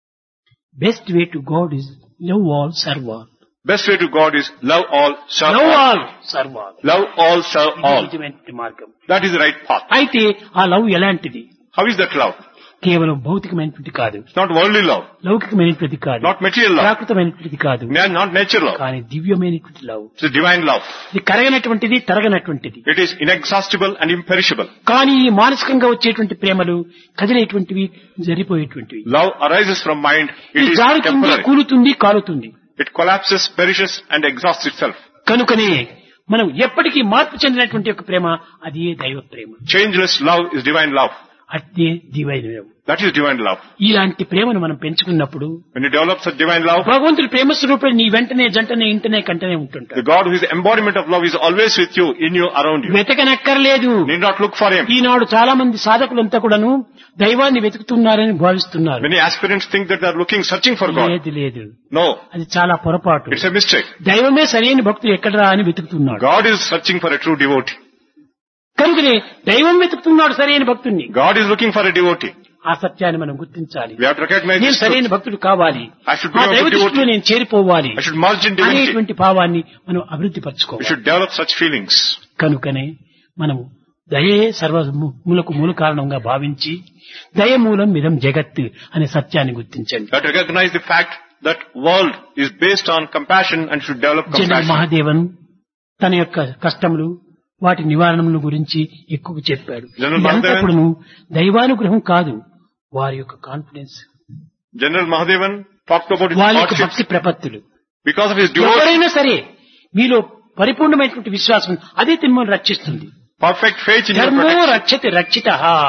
Best way to God is love all serve all. Best way to God is love all, serve లవ్ all. All serve all. Love all, serve ఇది all. నిజమైనటువంటి మార్గం. That is the right path. అయితే ఆ లవ్ ఎలాంటిది? How is that love? కేవలం భౌతికమైనటువంటి కాదు, It's not worldly love, లౌకికమైనటువంటి కాదు, not material love, ప్రాకృతమైనటువంటి కాదు, na- not nature love. కానీ దివ్యమైనటువంటి love. It's a divine love. ఇది కరగనటువంటిది, తరగనటువంటిది. It is inexhaustible and imperishable. కానీ ఈ మానసికంగా వచ్చేటువంటి ప్రేమలు కదిలేటువంటివి, జరిపోయేటువంటివి. Love arises from mind. It ఇది is జారుతుంది, temporary. కూలుతుంది, కాలుతుంది. It collapses, perishes and exhausts itself. కనుకనే మనం ఎప్పటికీ మార్పు చెందినటువంటి ఒక ప్రేమ అది దైవ ప్రేమ. Changeless love is divine love. అదే దివ్య. That is divine love. ఇలాంటి ప్రేమను మనం పెంచుకున్నప్పుడు When you develop such divine love, భగవంతుడి ప్రేమ స్వరూపుడు నీ వెంటనే జంటనే ఇంటనే కంటనే the ఉంటుంటాడు. God who is the embodiment of love is always with you, in you, around you. వెతకనక్కర్లేదు. Need not look for him. ఈనాడు చాలా మంది సాధకులంతా కూడాను దైవాన్ని వెతుకుతున్నారని భావిస్తున్నారు. Many aspirants think that they are looking, searching for God. లేదు లేదు, No, అది చాలా పొరపాటు. it's a mistake. దైవమే సరైన భక్తుడు ఎక్కడరా అని వెతుకుతున్నాడు. God is searching for a true devotee. కనుకనే దైవం వెతుకుతున్నాడు సరైన భక్తుడిని. God is looking for a devotee. ఆ సత్యాన్ని మనం గుర్తించాలి. We have to recognize నేను this సరైన truth. భక్తుడు కావాలి, I should ఆ become a దైవ good దృష్టిలో devotee. నేను చేరిపోవాలి I should merge in divinity. అనేటువంటి భావాన్ని మనం అభివృద్ధి We పరచుకోవాలి. should develop such feelings. కనుకనే మనము దయే సర్వములకు మూల కారణంగా భావించి దయ మూలం మిదం జగత్ అనే సత్యాన్ని గుర్తించండి. That recognize the fact that world is based on compassion and should develop general compassion. Mahadevan తన యొక్క కష్టములు వాటి నివారణల గురించి ఎక్కువ చెప్పాడు. జనరల్ ఇదంతప్పుడును దైవానుగ్రహం కాదు, వారి యొక్క confidence, General Mahadevan talked about his వారి యొక్క hardships. భక్తి ప్రపత్తులు. Because of his devotion, ఎవరైనా సరే మీలో పరిపూర్ణమైనటువంటి విశ్వాసం అదే తిమ్మను రక్షిస్తుంది. perfect faith in your ధర్మో protection. రక్షతి రక్షిత,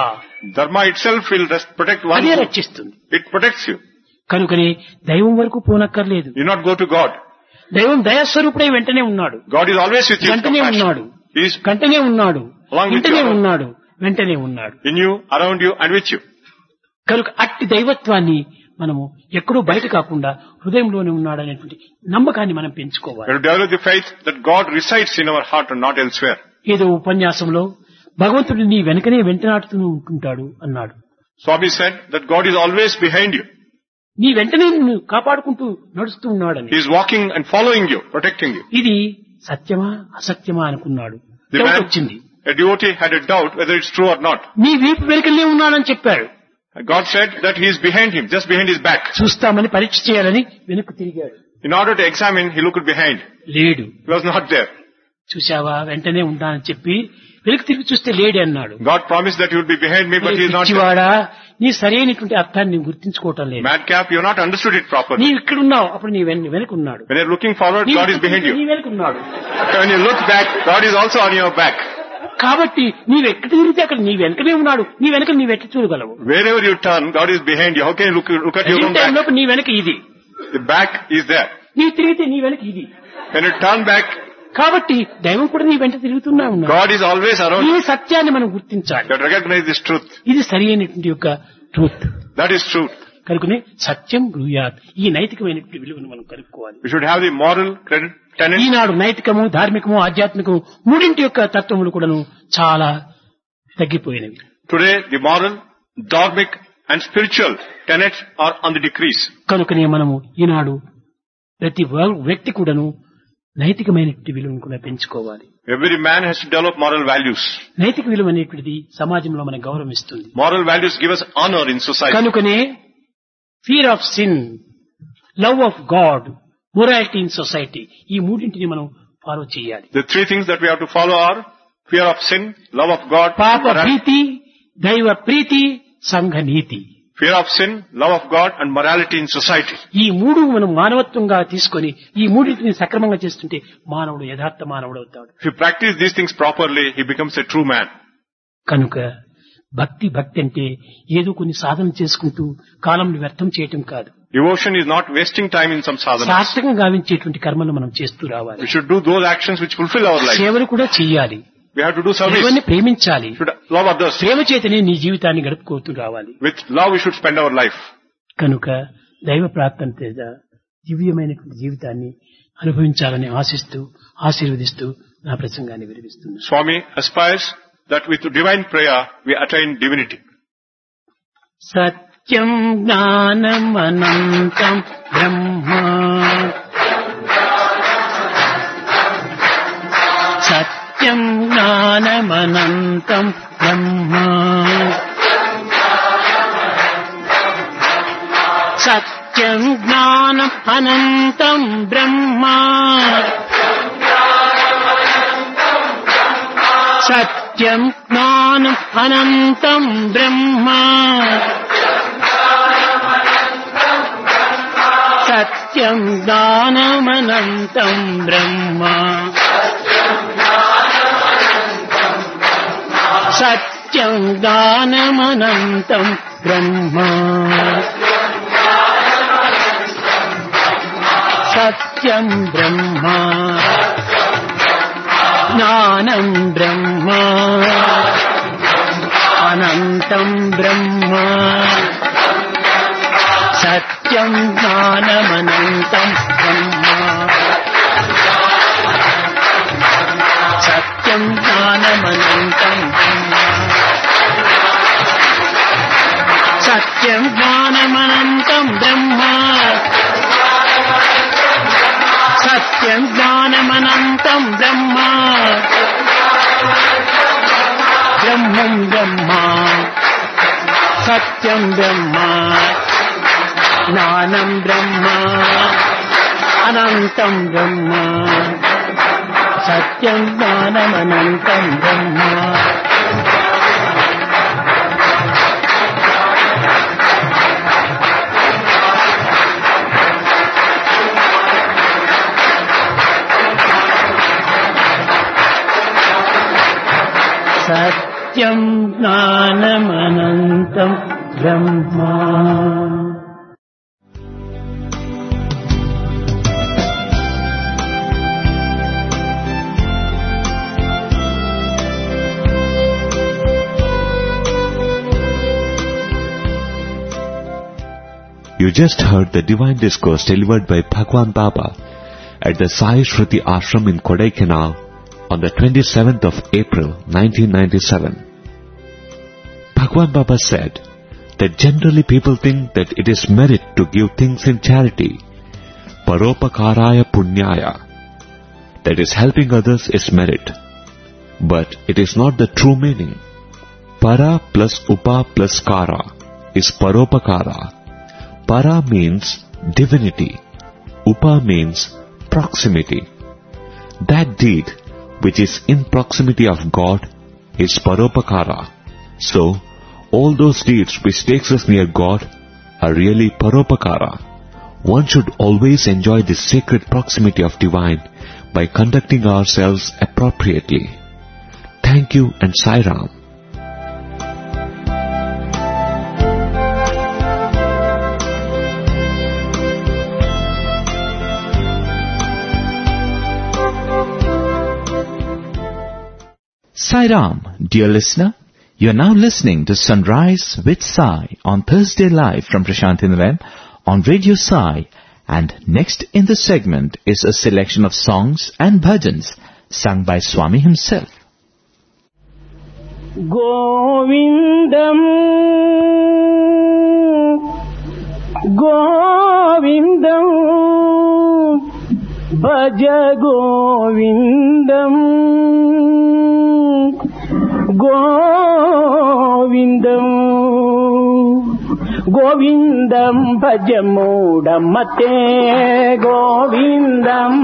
Dharma itself will rest, protect one. అదే who- రక్షిస్తుంది. It protects you. కనుకనే దైవం వరకు పోనక్కర్లేదు. You not go to God. దైవం దయాస్వరూపుడై వెంటనే ఉన్నాడు, God is always with you. with వెంటనే compassion. ఉన్నాడు, He is కంటనే ఉన్నాడు, Along with వెంటనే you. ఉన్నాడు, వెంటనే ఉన్నాడు. in you, around you and with you. కనుక అట్టి దైవత్వాన్ని మనము ఎక్కడో బయట కాకుండా హృదయంలోనే ఉన్నాడనేటువంటి నమ్మకాన్ని మనం We పెంచుకోవాలి. have to develop the faith that God resides in our heart and not elsewhere. ఏదో ఉపన్యాసంలో భగవంతుడు నీ వెనకనే వెంటనాడుతూ ఉంటుంటాడు అన్నాడు. Swami said that God is always behind you. నీ వెంటనే నిన్ను కాపాడుకుంటూ నడుస్తూ ఉన్నాడని. He is walking and following you, protecting you. ఇది సత్యమా అసత్యమా అనుకున్నాడు. The డౌట్ man, వచ్చింది. a devotee had a doubt whether it's true or not. నీ వీపు వెనుకనే ఉన్నాడని చెప్పాడు. God said that he is behind him, just behind his back. చూస్తామని పరీక్ష చేయాలని వెనక్కు తిరిగాడు. In order to examine, he looked behind. లేడు. He was not there. చూశావా వెంటనే ఉంటానని చెప్పి వెనక్కి తిరిగి చూస్తే లేడే అన్నాడు. God promised that he would be behind me, but he is not there. పిచ్చివాడా, నీ సరైనటువంటి అర్థాన్ని నీవు గుర్తించుకోవటం లేదు. Madcap, you have not understood it properly. నీవు ఇక్కడ ఉన్నావు, అప్పుడు నీ వెన- వెనక ఉన్నాడు. When you're looking forward, నీవు God is behind నీ you. వెనక ఉన్నాడు. When you look back, God is also on your back. కాబట్టి నీవు ఎక్కడ తిరిగితే అక్కడ నీ వెనకనే ఉన్నాడు, నీ వెనక నీవు ఎట్లా చూడగలవు? Wherever you turn, God is behind you. How can you look, look at your own back? లోపు నీ వెనక ఇది, The back is there. నీవు తిరిగితే నీ వెనక ఇది. When you turn back, కాబట్టి దైవం కూడా నీ వెంట తిరుగుతున్నా ఉన్నాడు. God is always around ఈ you. సత్యాన్ని మనం గుర్తించాలి. You have to recognize this truth. ఇది సరి అయినటువంటి యొక్క ట్రూత్. That is truth. కనుకనే సత్యం బ్రూయాత్, ఈ నైతికమైనటువంటి విలువను మనం కనుక్కోవాలి. We should have the moral credit tenet. ఈనాడు నైతికము, ధార్మికము, ఆధ్యాత్మికము మూడింటి యొక్క తత్వములు కూడాను చాలా తగ్గిపోయినవి. Today, the moral, dogmic and spiritual tenets are on the decrease. కనుకనే మనము ఈనాడు ప్రతి వ- వ్యక్తి కూడాను నైతికమైనటువంటి విలువను కూడా పెంచుకోవాలి. Every man has to develop moral values. నైతిక విలువ అనేటువంటిది సమాజంలో మనకు గౌరవం ఇస్తుంది. Moral values give us honor in society. కనుకనే fear of sin, love of God, morality in society, ఈ మూడింటిని మనం ఫాలో చేయాలి. The three things that we have to follow are fear of sin, love of God, పాప morality. ప్రీతి, దైవ ప్రీతి, సంఘ నీతి. Fear of sin, love of God and morality in society. ఈ మూడు మనం మానవత్వంగా తీసుకొని ఈ మూడింటిని సక్రమంగా చేస్తుంటే మానవుడు యథార్థ మానవుడు అవుతాడు. If you practice these things properly, he becomes a true man. కనుక భక్తి భక్తి అంటే ఏదో కొన్ని సాధన చేసుకుంటూ కాలం వ్యర్థం చేయటం కాదు. Devotion is not wasting time in some sadhana. సార్థకంగా గావించేటువంటి కర్మలు మనం చేస్తూ రావాలి. We should do those actions which fulfill our life. సేవలు కూడా చెయ్యాలి. We have to do service. దేవుణ్ణి ప్రేమించాలి. We should love others. ప్రేమ చేతనే నీ జీవితాన్ని గడుపుకోతూ రావాలి. With love we should spend our life. కనుక దైవ ప్రార్థన చేత దివ్యమైనటువంటి జీవితాన్ని అనుభవించాలని ఆశిస్తూ ఆశీర్వదిస్తూ నా ప్రసంగాన్ని విరమిస్తున్నాను. Swami aspires that with divine prayer we attain divinity. సత్యం జ్ఞానం అనంతం బ్రహ్మ, సత్యం జ్ఞానం అనంతం బ్రహ్మ, సత్యం జ్ఞానం అనంతం బ్రహ్మ, సత్యం జ్ఞానం అనంతం బ్రహ్మ, సత్యం జ్ఞానమనంతం బ్రహ్మ, సత్యం జ్ఞానమనంతం బ్రహ్మ, సత్యం బ్రహ్మ, జ్ఞానం బ్రహ్మ, అనంతం బ్రహ్మ, సత్యం జ్ఞానమనంతం బ్రహ్మ, సత్యం జ్ఞానమనంతం బ్రహ్మ, సత్యం జ్ఞానమనంతం బ్రహ్మ, సత్యం జ్ఞానమనంతం బ్రహ్మ, బ్రహ్మం బ్రహ్మ, సత్యం బ్రహ్మ, జ్ఞానం బ్రహ్మ, అనంతం బ్రహ్మ, సత్యం జ్ఞానమనంతం బ్రహ్మ. సత్యం జ్ఞానమనంతం బ్రహ్మ. You just heard the divine discourse delivered by Bhagwan Baba at the Sai Shruti Ashram in Kodaikanal on the twenty-seventh of April nineteen ninety-seven. Bhagwan Baba said that generally people think that it is merit to give things in charity, paropakaraya punyaya, that is helping others is merit. But it is not the true meaning. Para plus upa plus kara is paropakara. Para means divinity. Upa means proximity. That deed which is in proximity of God is paropakara. So, all those deeds which takes us near God are really paropakara. One should always enjoy this sacred proximity of divine by conducting ourselves appropriately. Thank you and Sai Ram. Sai Ram, dear listener, you are now listening to Sunrise with Sai on Thursday live from Prashanthi Nilayam on Radio Sai, and next in the segment is a selection of songs and bhajans sung by Swami himself. Govindam Govindam భజ గోవిందం గోవిందం గోవిందం భజ మూఢమతే గోవిందం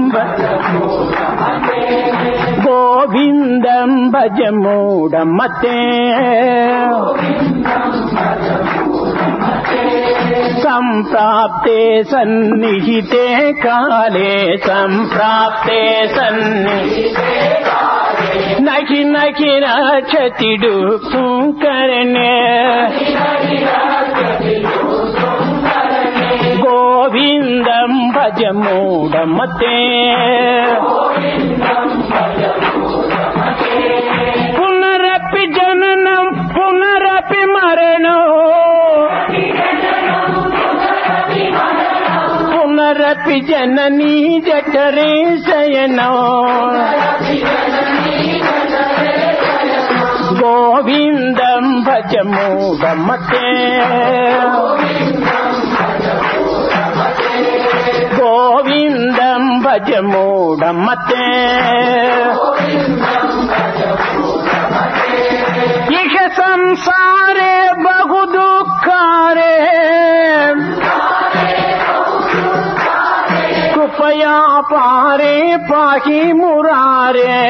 గోవిందం భజ మూఢమతే సంప్రాప్తే సన్నిహితే కాలే సంప్రాప్తే సన్నిహితే నఖి నఖి రక్షతిడు సుంకరణే గోవిందం భజ మూఢమతే పునరపి జననం పునరపి మరణం పునరపి జననీ జఠరే శయనం గోవిందం భజ మూఢమతే గోవిందం భజ మూఢమతే ఇహ సంసారే బహు దుఃఖారే కృపయా పారే పాహి మురారే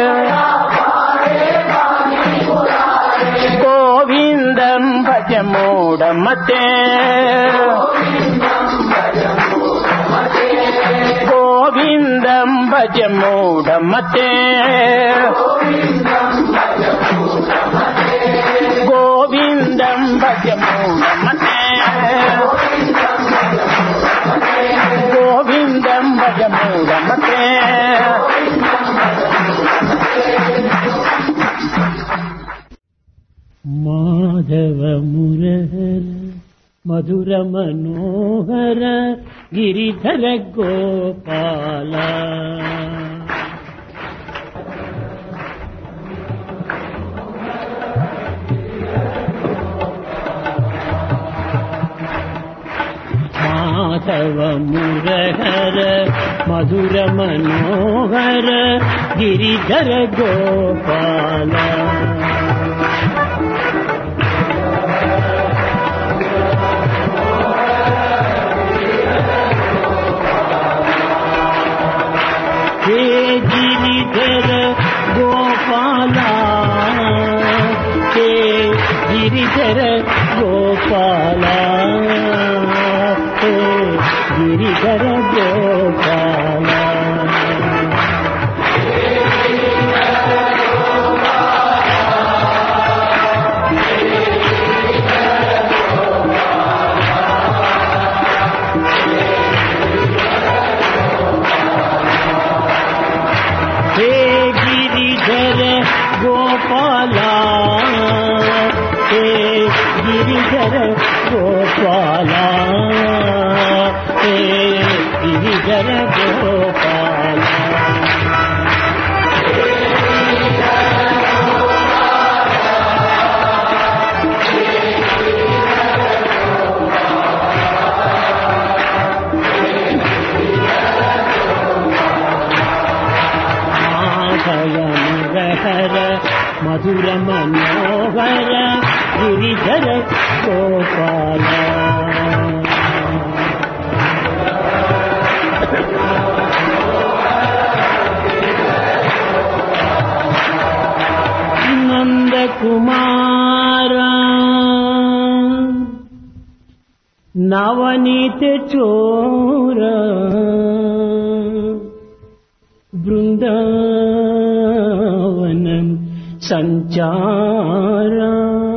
గోవిందం భజ మూఢమతే గోవిందం భజ మూఢమతే గోవిందం భజ మూఢమతే గోవిందం భజ మూఢమతే మాధవ మురహర మధుర మనోహర గిరిధర గోపాల మాధవ మురహర మధుర మనోహర గిరిధర గోపాల हे गिरिधर गोपाला हे गिरिधर गोपाला हे गिरिधर गोपाला गोपाला हे गिरिधर गोपाला हे गिरिधर गोपाला మధుర మనోహర గిరిధర గోపాల నందకుమార నవనీత చోర బృందావనం సంచార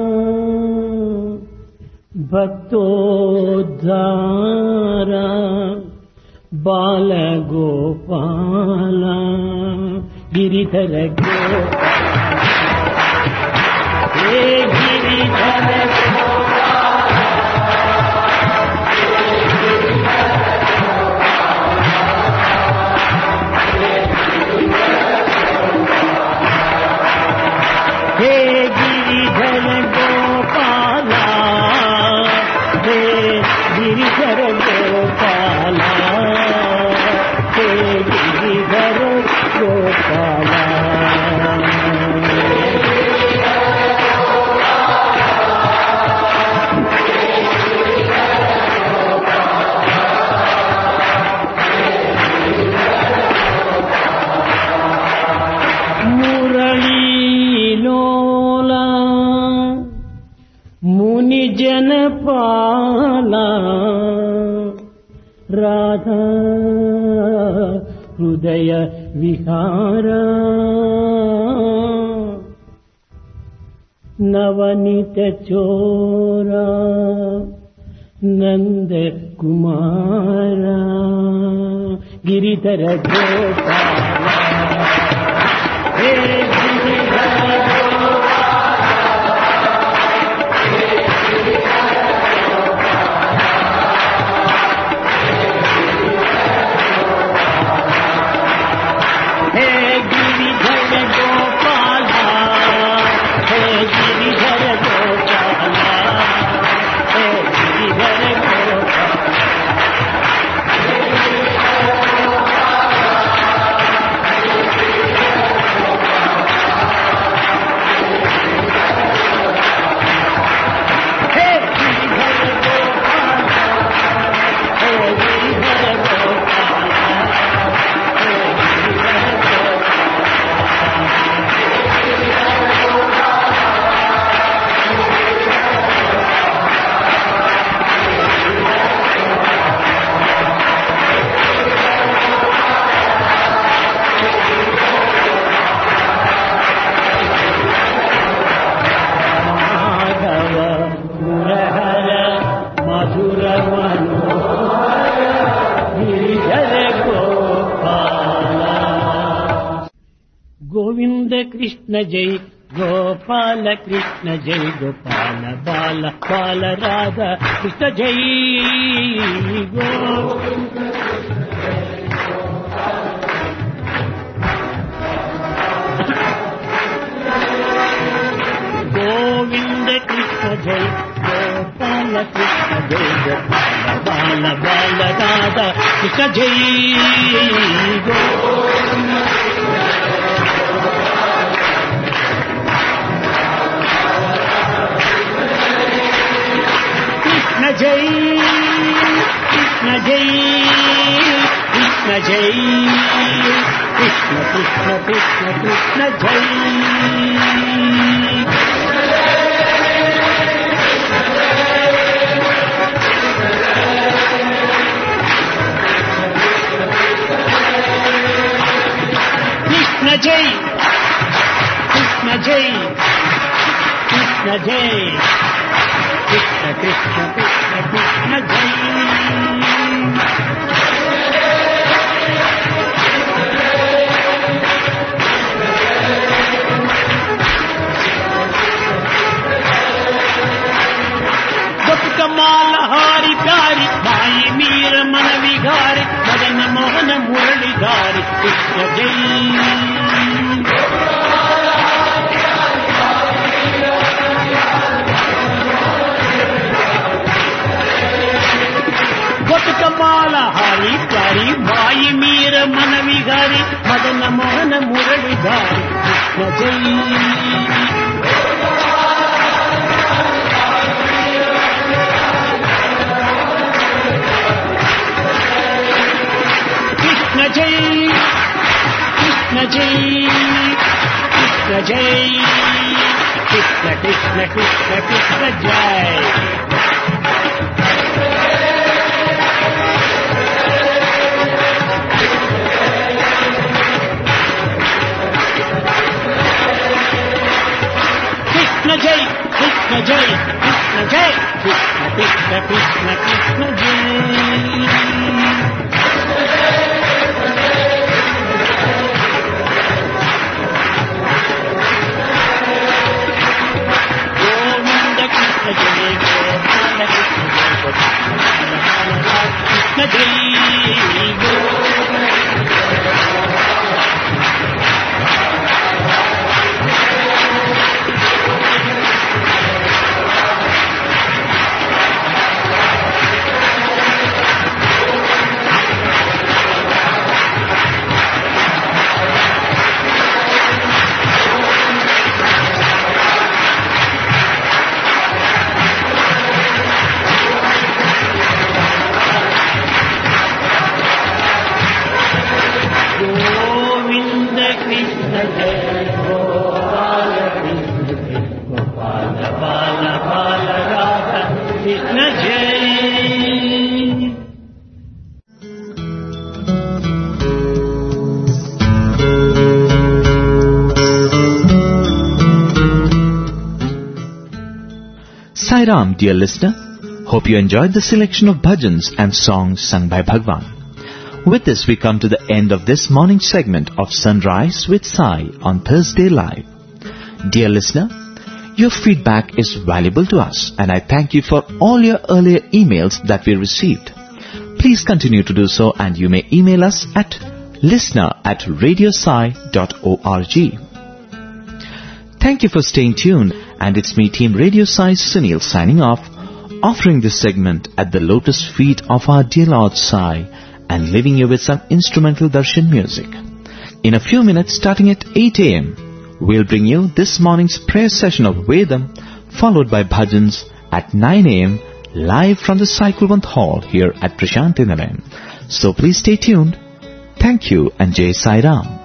భక్తోద్ధార బాలగోపాల గిరిధర గోపాల హే గిరిధర हे गिरिधर गोपाला हे गिरिधर गोपाला हे రాధా హృదయ విహారా నవనిత చోరా నంద కుమారా గిరిధర గోపాల హే గిరిధర కృష్ణ జై గోపాల కృష్ణ జై గోపాల బాల బాల రాధా కృష్ణ జై గో గోవింద కృష్ణ జై గోపాల కృష్ణ జై గోపాల బాల బాల రాధా కృష్ణ జై గో జై కృష్ణ జై కృష్ణ జై కృష్ణ కృష్ణ కృష్ణ కృష్ణ జై కృష్ణ జై కృష్ణ జై కృష్ణ జై కృష్ణ కృష్ణ కృష్ణ కృష్ణ జై బతుకమాల హారి కారి బాయి మీర మన విహారి మదన మోహన మురళి గారి కృష్ణ జై బతుకమాల హారి కారి బాయి మీర మన విహారి మదన మోహన మురళి గారి కృష్ణ జై కృష్ణ జై కృష్ణ జై కృష్ణ జై కృష్ణ కృష్ణ కృష్ణ కృష్ణ జై కృష్ణ జై కృష్ణ జై కృష్ణ జై కృష్ణ కృష్ణ కృష్ణ కృష్ణ జై గోవింద కృష్ణ జై గోపాల కృష్ణ జై గోపాల కృష్ణ జై Ram, dear listener. Hope you enjoyed the selection of bhajans and songs sung by Bhagwan. With this, we come to the end of this morning segment of Sunrise with Sai on Thursday Live. Dear listener, your feedback is valuable to us, and I thank you for all your earlier emails that we received. Please continue to do so, and you may email us at listener at radiosai dot org. Thank you for staying tuned, and it's me, Team Radio Sai Sunil, signing off, offering this segment at the lotus feet of our dear Lord Sai, and leaving you with some instrumental darshan music. In a few minutes, starting at eight a.m., we'll bring you this morning's prayer session of Vedam, followed by bhajans at nine a.m., live from the Sai Kulwant Hall here at Prashanti Nilayam. So please stay tuned. Thank you, and Jai Sai Ram.